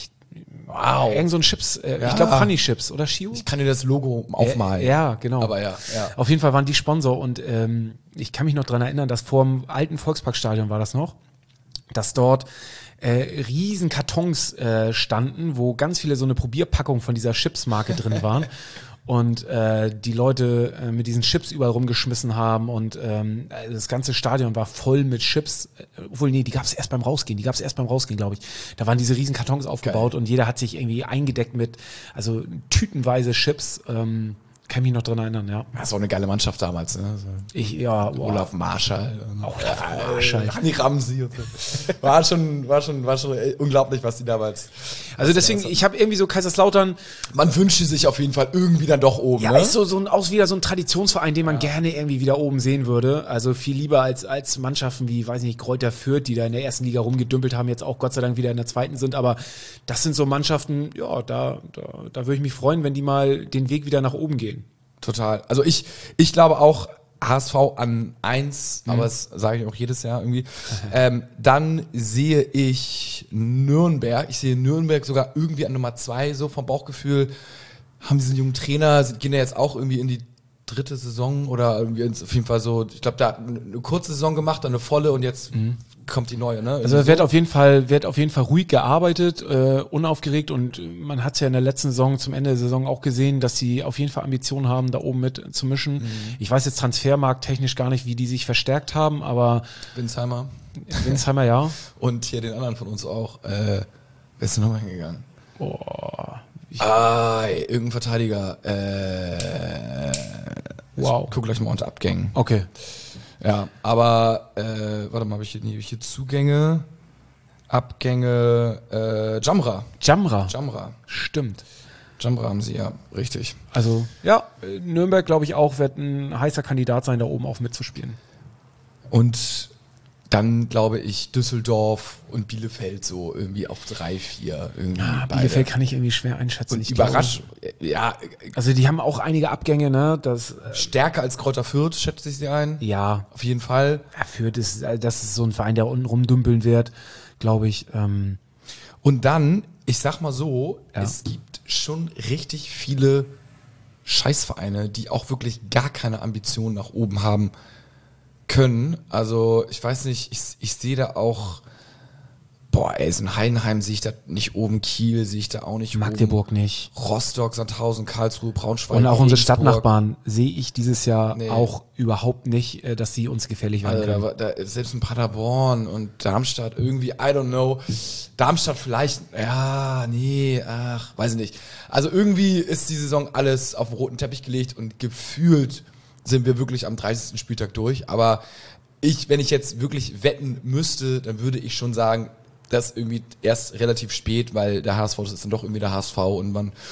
Wow. Irgend so ein Chips, äh, Ja. ich glaube Funny Chips oder Chio? ich kann dir das Logo aufmalen. Äh, ja, genau. Aber ja, ja. Auf jeden Fall waren die Sponsor und ähm, ich kann mich noch dran erinnern, dass vor dem alten Volksparkstadion war das noch, dass dort äh, riesen Kartons äh, standen, wo ganz viele so eine Probierpackung von dieser Chips-Marke drin waren. Und äh, die Leute äh, mit diesen Chips überall rumgeschmissen haben und ähm, das ganze Stadion war voll mit Chips. Äh, obwohl, nee, die gab es erst beim Rausgehen. Die gab es erst beim Rausgehen, glaube ich. Da waren diese riesen Kartons aufgebaut und jeder hat sich irgendwie eingedeckt mit, also tütenweise Chips. Ähm, kann mich noch dran erinnern, ja. Das war auch eine geile Mannschaft damals, ne? So Ich, ja, wow. Olaf Marschall. Olaf Marschall. Hanni Ramsi und so. War schon, war schon, war schon unglaublich, was die damals. Also deswegen, ich habe irgendwie so Kaiserslautern, Man wünschte sich auf jeden Fall irgendwie dann doch oben, ja, ne? ist so, so ein, aus wieder so ein Traditionsverein, den man gerne irgendwie wieder oben sehen würde. Also viel lieber als, als Mannschaften wie, weiß nicht, Kräuter Fürth, die da in der ersten Liga rumgedümpelt haben, jetzt auch Gott sei Dank wieder in der zweiten sind. Aber das sind so Mannschaften, ja, da, da, da würde ich mich freuen, wenn die mal den Weg wieder nach oben gehen. Total. Also ich, ich glaube auch H S V an eins, aber das sage ich auch jedes Jahr irgendwie. ähm, dann sehe ich Nürnberg. Ich sehe Nürnberg sogar irgendwie an Nummer zwei, so vom Bauchgefühl. Haben diesen jungen Trainer, sind- gehen ja jetzt auch irgendwie in die dritte Saison oder irgendwie ins- auf jeden Fall so, ich glaube, da hat eine kurze Saison gemacht, dann eine volle und jetzt kommt die neue, ne? Also wird auf jeden Fall, wird auf jeden Fall ruhig gearbeitet, äh, unaufgeregt und man hat es ja in der letzten Saison zum Ende der Saison auch gesehen, dass sie auf jeden Fall Ambitionen haben, da oben mit zu mischen. Ich weiß jetzt Transfermarkt technisch gar nicht, wie die sich verstärkt haben, aber Winsheimer Winsheimer ja. und hier den anderen von uns auch. Äh, wer ist denn nochmal hingegangen? Boah, Ah, ey, irgendein Verteidiger. Äh, wow. Guck gleich mal unter Abgängen. Okay. Ja, aber äh, warte mal, habe ich, hier- nee, hab ich hier Zugänge? Abgänge, äh, Jamra. Jamra. Jamra. Stimmt. Jamra haben sie, ja, richtig. Also, ja, äh, Nürnberg, glaube ich, auch wird ein heißer Kandidat sein, da oben auch mitzuspielen. Und dann glaube ich Düsseldorf und Bielefeld so irgendwie auf drei, vier. Irgendwie Ah, beide. Bielefeld kann ich irgendwie schwer einschätzen. Und Ich überraschend, ja, glaube- Also, die haben auch einige Abgänge, ne? Das, äh, stärker als Kräuter Fürth, schätze ich sie ein. ja, Auf jeden Fall. ja, Fürth ist, äh, das ist so ein Verein, der unten rumdümpeln wird, glaube ich. Ähm, Und dann, ich sag mal so, Ja. es gibt schon richtig viele Scheißvereine, die auch wirklich gar keine Ambitionen nach oben haben können. Also, ich weiß nicht, ich, ich sehe da auch, boah, ey, so in Heidenheim sehe ich da nicht oben, Kiel sehe ich da auch nicht Magdeburg oben. nicht. Rostock, Sandhausen, Karlsruhe, Braunschweig. Und auch unsere Regensburg. Stadtnachbarn sehe ich dieses Jahr Nee. auch überhaupt nicht, äh, dass sie uns gefährlich werden Also da, können. war- da, selbst in Paderborn und Darmstadt irgendwie, I don't know. Darmstadt vielleicht, ja, nee, ach, weiß ich nicht. Also irgendwie ist die Saison alles auf den roten Teppich gelegt und gefühlt sind wir wirklich am dreißigsten Spieltag durch. Aber ich, wenn ich jetzt wirklich wetten müsste, dann würde ich schon sagen, das irgendwie erst relativ spät, weil der H S V, das ist dann doch irgendwie der H S V und man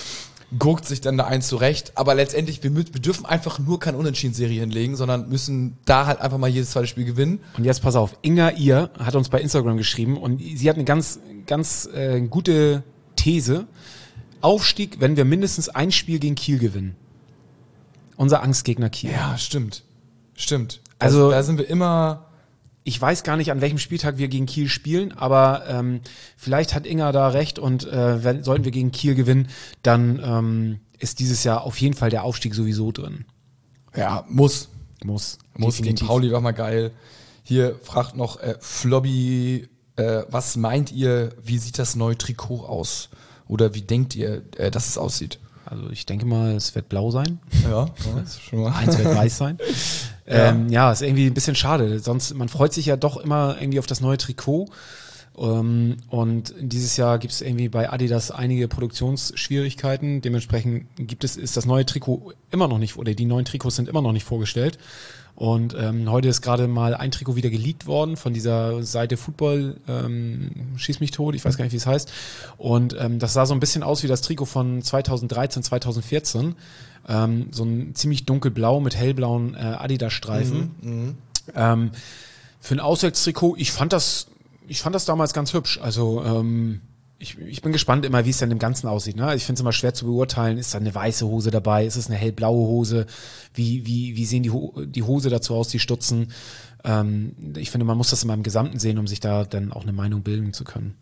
guckt sich dann da eins zurecht. Aber letztendlich, wir, wir dürfen einfach nur keine Unentschieden-Serie hinlegen, sondern müssen da halt einfach mal jedes zweite Spiel gewinnen. Und jetzt pass auf, Inga Ihr hat uns bei Instagram geschrieben und sie hat eine ganz, ganz äh, gute These. Aufstieg, wenn wir mindestens ein Spiel gegen Kiel gewinnen. Unser Angstgegner Kiel. Ja, stimmt. Stimmt. Also, da, da sind wir immer... Ich weiß gar nicht, an welchem Spieltag wir gegen Kiel spielen, aber ähm, vielleicht hat Inga da recht und äh, wenn, sollten wir gegen Kiel gewinnen, dann ähm, ist dieses Jahr auf jeden Fall der Aufstieg sowieso drin. Ja, muss. Muss. Muss gegen definitiv. Pauli war mal geil. Hier fragt noch äh, Flobby, äh, was meint ihr, wie sieht das neue Trikot aus? Oder wie denkt ihr, äh, dass es aussieht? Also ich denke mal, es wird blau sein. Ja, das ist schon mal. Eins wird weiß sein. Ja. Ähm, ja, ist irgendwie ein bisschen schade. Sonst, man freut sich ja doch immer irgendwie auf das neue Trikot. Ähm, und dieses Jahr gibt es irgendwie bei Adidas einige Produktionsschwierigkeiten. Dementsprechend gibt es, ist das neue Trikot immer noch nicht, oder die neuen Trikots sind immer noch nicht vorgestellt. Und ähm, heute ist gerade mal ein Trikot wieder geleakt worden von dieser Seite Football, ähm, schieß mich tot, ich weiß gar nicht, wie es heißt. Und ähm, das sah so ein bisschen aus wie das Trikot von zweitausenddreizehn, zweitausendvierzehn. Ähm, so ein ziemlich dunkelblau mit hellblauen äh, Adidas-Streifen. Mhm, ähm, für ein Auswärtstrikot, ich fand das, ich fand das damals ganz hübsch. Also ähm, ich, ich bin gespannt immer, wie es dann im Ganzen aussieht. Ne? Ich finde es immer schwer zu beurteilen. Ist da eine weiße Hose dabei? Ist es eine hellblaue Hose? Wie, wie, wie sehen die, Ho- die Hose dazu aus, die Stutzen? Ähm, ich finde, man muss das immer im Gesamten sehen, um sich da dann auch eine Meinung bilden zu können.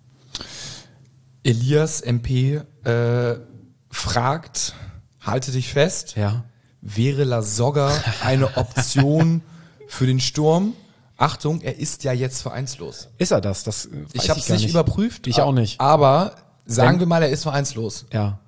Elias M P äh, fragt, halte dich fest, Ja. wäre Lasogga eine Option für den Sturm? Achtung, er ist ja jetzt vereinslos. Ist er das? Das äh, weiß Ich habe es gar nicht überprüft. Ich auch nicht. Aber sagen Wenn- wir mal, er ist vereinslos. Ja.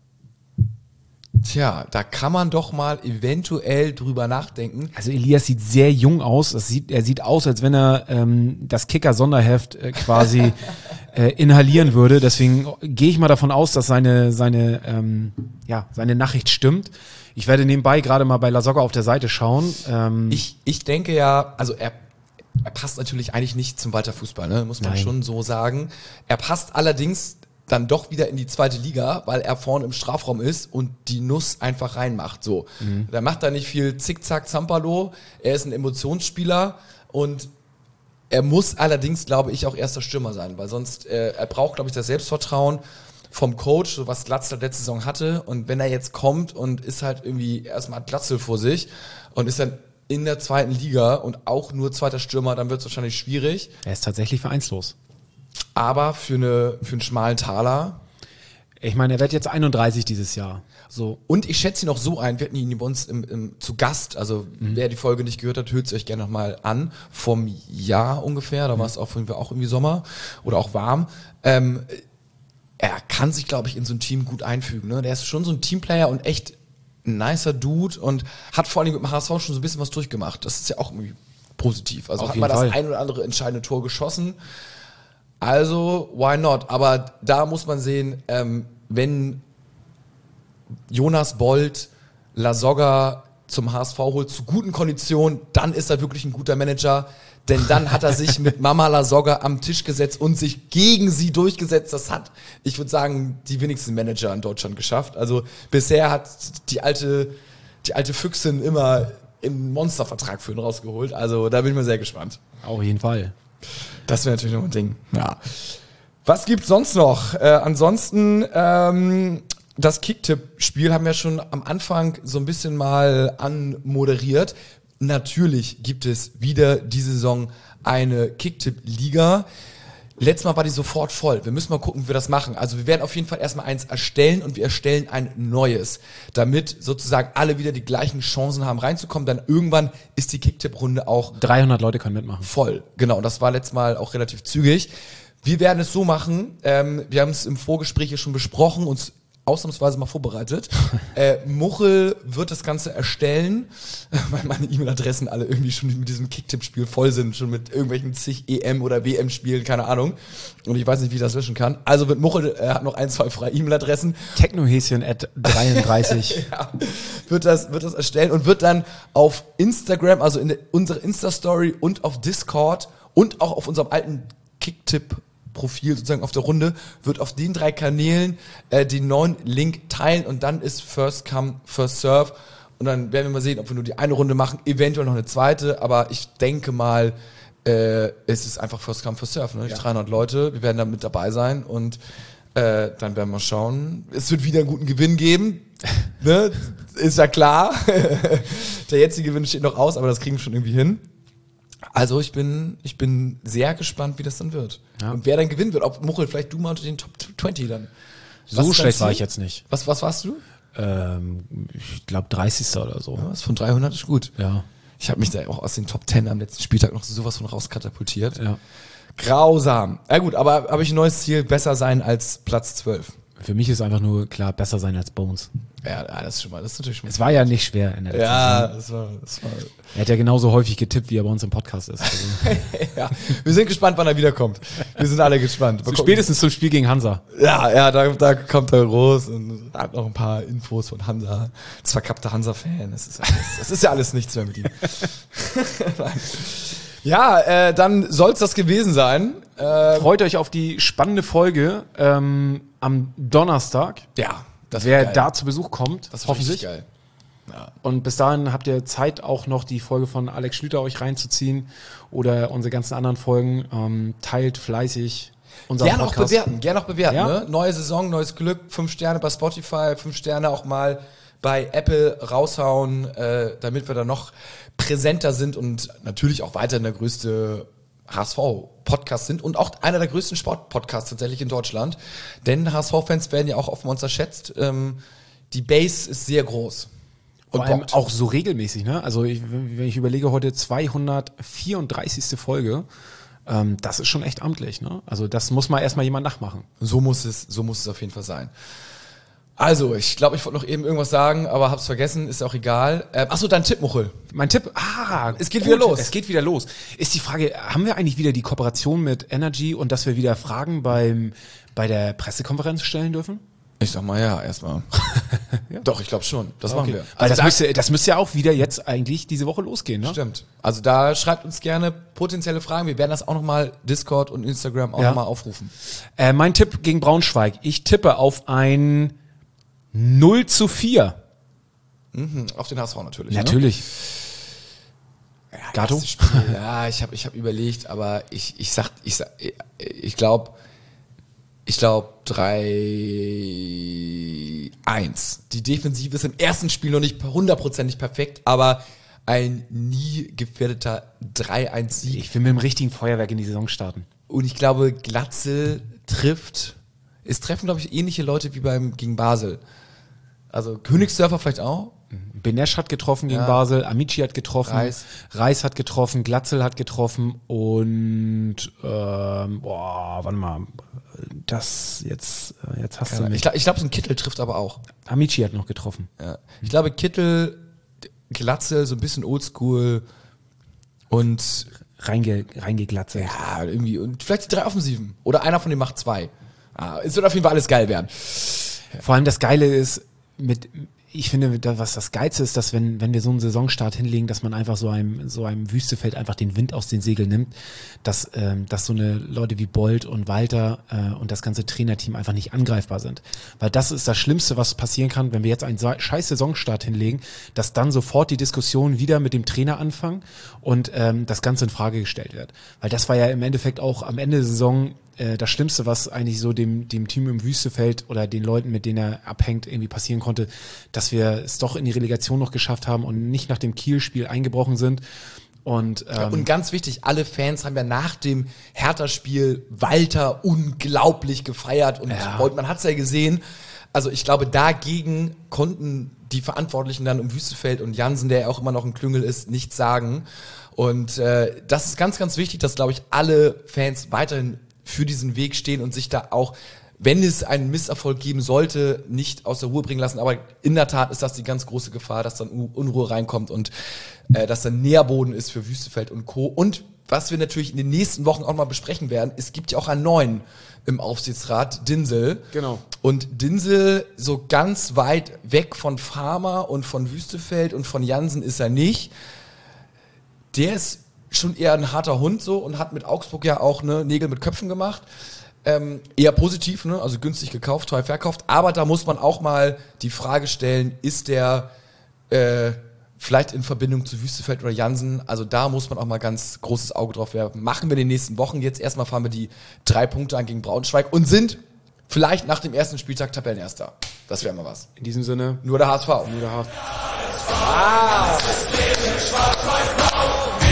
Tja, da kann man doch mal eventuell drüber nachdenken. Also Elias sieht sehr jung aus. Das sieht, er sieht aus, als wenn er ähm, das Kicker-Sonderheft äh, quasi äh, inhalieren würde. Deswegen gehe ich mal davon aus, dass seine seine ähm, ja seine Nachricht stimmt. Ich werde nebenbei gerade mal bei Lasogga auf der Seite schauen. Ähm, Ich, ich denke ja, also er, er passt natürlich eigentlich nicht zum Walter Fußball, ne? Muss man Nein. schon so sagen. Er passt allerdings dann doch wieder in die zweite Liga, weil er vorne im Strafraum ist und die Nuss einfach reinmacht. So, da macht er nicht viel Zickzack, Zampalo. Er ist ein Emotionsspieler und er muss allerdings, glaube ich, auch erster Stürmer sein, weil sonst äh, er braucht, glaube ich, das Selbstvertrauen vom Coach, so was Glatzel letzte Saison hatte. Und wenn er jetzt kommt und ist halt irgendwie erstmal Glatzel vor sich und ist dann in der zweiten Liga und auch nur zweiter Stürmer, dann wird es wahrscheinlich schwierig. er ist tatsächlich vereinslos. Aber für, eine, für einen schmalen Taler. Ich meine, er wird jetzt einunddreißig dieses Jahr. So. Und ich schätze ihn auch so ein, wir hatten ihn bei uns im, im, zu Gast, also wer die Folge nicht gehört hat, hört es euch gerne nochmal an, vom Jahr ungefähr, da war es auch, auch irgendwie Sommer oder auch warm. Ähm, er kann sich, glaube ich, in so ein Team gut einfügen. Ne? Der ist schon so ein Teamplayer und echt ein nicer Dude und hat vor allem mit dem H S V schon so ein bisschen was durchgemacht. Das ist ja auch irgendwie positiv. Also Auf hat jeden mal das Fall. ein oder andere entscheidende Tor geschossen. Also, why not? Aber da muss man sehen, ähm, wenn Jonas Bold Lasogga zum H S V holt, zu guten Konditionen, dann ist er wirklich ein guter Manager. Denn dann hat er sich mit Mama Lasogga am Tisch gesetzt und sich gegen sie durchgesetzt. Das hat, ich würde sagen, die wenigsten Manager in Deutschland geschafft. Also bisher hat die alte, die alte Füchsin immer einen Monstervertrag für ihn rausgeholt. Also da bin ich mal sehr gespannt. Auf jeden Fall. Das wäre natürlich noch ein Ding. Ja. Was gibt's sonst noch? Äh, ansonsten, ähm, das Kicktipp-Spiel haben wir schon am Anfang so ein bisschen mal anmoderiert. Natürlich gibt es wieder diese Saison eine Kicktipp-Liga. Letztes Mal war die sofort voll. Wir müssen mal gucken, wie wir das machen. Also wir werden auf jeden Fall erstmal eins erstellen und wir erstellen ein neues, damit sozusagen alle wieder die gleichen Chancen haben reinzukommen. Dann irgendwann ist die Kicktipp-Runde auch dreihundert Leute können mitmachen. voll. Genau, und das war letztes Mal auch relativ zügig. Wir werden es so machen, ähm, wir haben es im Vorgespräch hier schon besprochen, uns ausnahmsweise mal vorbereitet. äh, Muchel wird das Ganze erstellen, weil meine E-Mail-Adressen alle irgendwie schon mit diesem Kicktipp-Spiel voll sind, schon mit irgendwelchen zig E M- oder W M-Spielen, keine Ahnung. Und ich weiß nicht, wie ich das löschen kann. Also wird Muchel, er hat noch ein, zwei freie E-Mail-Adressen, Technohäschen at dreiunddreißig. ja, wird das, wird das erstellen und wird dann auf Instagram, also in der, unsere Insta-Story und auf Discord und auch auf unserem alten Kicktipp Profil sozusagen auf der Runde, wird auf den drei Kanälen äh, den neuen Link teilen und dann ist First Come, First Serve. Und dann werden wir mal sehen, ob wir nur die eine Runde machen, eventuell noch eine zweite, aber ich denke mal, äh, es ist einfach First Come, First Serve. Ne? Die Ja. dreihundert Leute, wir werden da mit dabei sein und äh, dann werden wir schauen. Es wird wieder einen guten Gewinn geben, ne? Ist ja klar. Der jetzige Gewinn steht noch aus, aber das kriegen wir schon irgendwie hin. Also ich bin, ich bin sehr gespannt, wie das dann wird. Ja. Und wer dann gewinnen wird. Ob Muchel, vielleicht du mal unter den Top zwanzig dann. Was So ist dein schlecht war Ziel? ich jetzt nicht. Was, was warst du? Ähm, ich glaube dreißigster oder so. Was von dreihundert ist gut. Ja. Ich habe mich da auch aus den Top zehn am letzten Spieltag noch sowas von rauskatapultiert. ja. Grausam. Ja gut, aber habe ich ein neues Ziel, besser sein als Platz zwölf. Für mich ist einfach nur klar, besser sein als Bones. Ja, das ist schon mal, das ist natürlich schon mal. Es war ja nicht schwer in der letzten Ja, Saison. das war, das war. Er hat ja genauso häufig getippt, wie er bei uns im Podcast ist. Also Ja, wir sind gespannt, wann er wiederkommt. Wir sind alle gespannt. so spätestens zum Spiel gegen Hansa. Ja, ja, da, da kommt er groß und hat noch ein paar Infos von Hansa. Das verkappte Hansa-Fan. Das ist, alles, das ist ja alles nichts mehr mit ihm. Ja, äh, dann soll's das gewesen sein. Äh, Freut euch auf die spannende Folge ähm, am Donnerstag. ja, das Wer wird geil. da zu Besuch kommt, das wird hoffentlich. richtig geil. Ja. Und bis dahin habt ihr Zeit, auch noch die Folge von Alex Schlüter euch reinzuziehen oder unsere ganzen anderen Folgen. Ähm, teilt fleißig unseren Gerne auch Podcast. bewerten, gerne auch bewerten. Ja? Ne? Neue Saison, neues Glück, fünf Sterne bei Spotify, fünf Sterne auch mal bei Apple raushauen, äh, damit wir da noch präsenter sind und natürlich auch weiterhin der größte H S V-Podcast sind und auch einer der größten Sportpodcasts tatsächlich in Deutschland. Denn H S V-Fans werden ja auch oft unterschätzt. Ähm, die Base ist sehr groß. Vor Und allem bockt. auch so regelmäßig, ne? Also ich, wenn ich überlege, heute zweihundertvierunddreißigste Folge, ähm, das ist schon echt amtlich, ne? Also das muss mal erstmal jemand nachmachen. So muss es, so muss es auf jeden Fall sein. Also, ich glaube, ich wollte noch eben irgendwas sagen, aber hab's vergessen, ist auch egal. Äh, achso, dein Tipp, Muchel. Mein Tipp, ah, Es geht gut, wieder los. Es geht wieder los. Ist die Frage, haben wir eigentlich wieder die Kooperation mit Energy und dass wir wieder Fragen beim, bei der Pressekonferenz stellen dürfen? Ich sag mal ja, erstmal. Ja. Doch, ich glaube schon. Das machen wir. Weil Also das, da, müsste, das müsste ja auch wieder jetzt eigentlich diese Woche losgehen, ne? stimmt. Also da schreibt uns gerne potenzielle Fragen. Wir werden das auch nochmal Discord und Instagram auch Ja. nochmal aufrufen. Äh, mein Tipp gegen Braunschweig. Ich tippe auf ein null zu vier. Mhm, auf den H S V natürlich. Natürlich. Ne? Gato? Erstes Spiel, ja, ich habe ich hab überlegt, aber ich, ich sag, ich sag, ich glaube, ich glaube drei eins. Die Defensive ist im ersten Spiel noch nicht hundertprozentig perfekt, aber ein nie gefährdeter drei eins Sieg. Ich will mit dem richtigen Feuerwerk in die Saison starten. Und ich glaube, Glatzel trifft, es treffen, glaube ich, ähnliche Leute wie beim gegen Basel. Also Königsdörfer vielleicht auch. Benesch hat getroffen gegen Ja. Basel, Amici hat getroffen, Reis. Reis hat getroffen, Glatzel hat getroffen und ähm, boah, warte mal, das jetzt, äh, jetzt hast du Ich mich. glaube, ich glaub, so ein Kittel trifft aber auch. Amici hat noch getroffen. Ja. Ich glaube, Kittel, Glatzel, so ein bisschen oldschool und Reinge, reingeglatzelt. ja, irgendwie, und vielleicht die drei Offensiven. Oder einer von denen macht zwei. Ah, es wird auf jeden Fall alles geil werden. Vor allem das Geile ist, mit, ich finde, da- was das Geilste ist, dass wenn, wenn wir so einen Saisonstart hinlegen, dass man einfach so einem, so einem Wüstefeld einfach den Wind aus den Segeln nimmt, dass, ähm, dass so eine Leute wie Bold und Walter äh, und das ganze Trainerteam einfach nicht angreifbar sind. Weil das ist das Schlimmste, was passieren kann, wenn wir jetzt einen sa- scheiß Saisonstart hinlegen, dass dann sofort die Diskussion wieder mit dem Trainer anfangen und ähm, das Ganze in Frage gestellt wird. Weil das war ja im Endeffekt auch am Ende der Saison äh, das Schlimmste, was eigentlich so dem, dem Team im Wüstefeld oder den Leuten, mit denen er abhängt, irgendwie passieren konnte, dass wir es doch in die Relegation noch geschafft haben und nicht nach dem Kiel-Spiel eingebrochen sind. Und, ähm, Und ganz wichtig, alle Fans haben ja nach dem Hertha-Spiel Walter unglaublich gefeiert und Ja. man hat es ja gesehen. Also ich glaube, dagegen konnten die Verantwortlichen dann um Wüstefeld und Jansen, der ja auch immer noch ein Klüngel ist, nichts sagen. Und äh, das ist ganz, ganz wichtig, dass, glaube ich, alle Fans weiterhin für diesen Weg stehen und sich da auch, wenn es einen Misserfolg geben sollte, nicht aus der Ruhe bringen lassen. Aber in der Tat ist das die ganz große Gefahr, dass dann Un- Unruhe reinkommt und äh, dass dann Nährboden ist für Wüstefeld und Co. Und was wir natürlich in den nächsten Wochen auch mal besprechen werden, es gibt ja auch einen neuen im Aufsichtsrat, Dinsel. Genau. Und Dinsel, so ganz weit weg von Farmer und von Wüstefeld und von Jansen ist er nicht. Der ist schon eher ein harter Hund so und hat mit Augsburg ja auch ne, Nägel mit Köpfen gemacht. Ähm, eher positiv, ne? Also günstig gekauft, teuer verkauft. Aber da muss man auch mal die Frage stellen, ist der äh, vielleicht in Verbindung zu Wüstefeld oder Jansen? Also da muss man auch mal ganz großes Auge drauf werfen. Machen wir in den nächsten Wochen. Jetzt erstmal fahren wir die drei Punkte an gegen Braunschweig und sind vielleicht nach dem ersten Spieltag Tabellenerster. Das wäre mal was. In diesem Sinne, nur der H S V. Nur der H S V. Ah.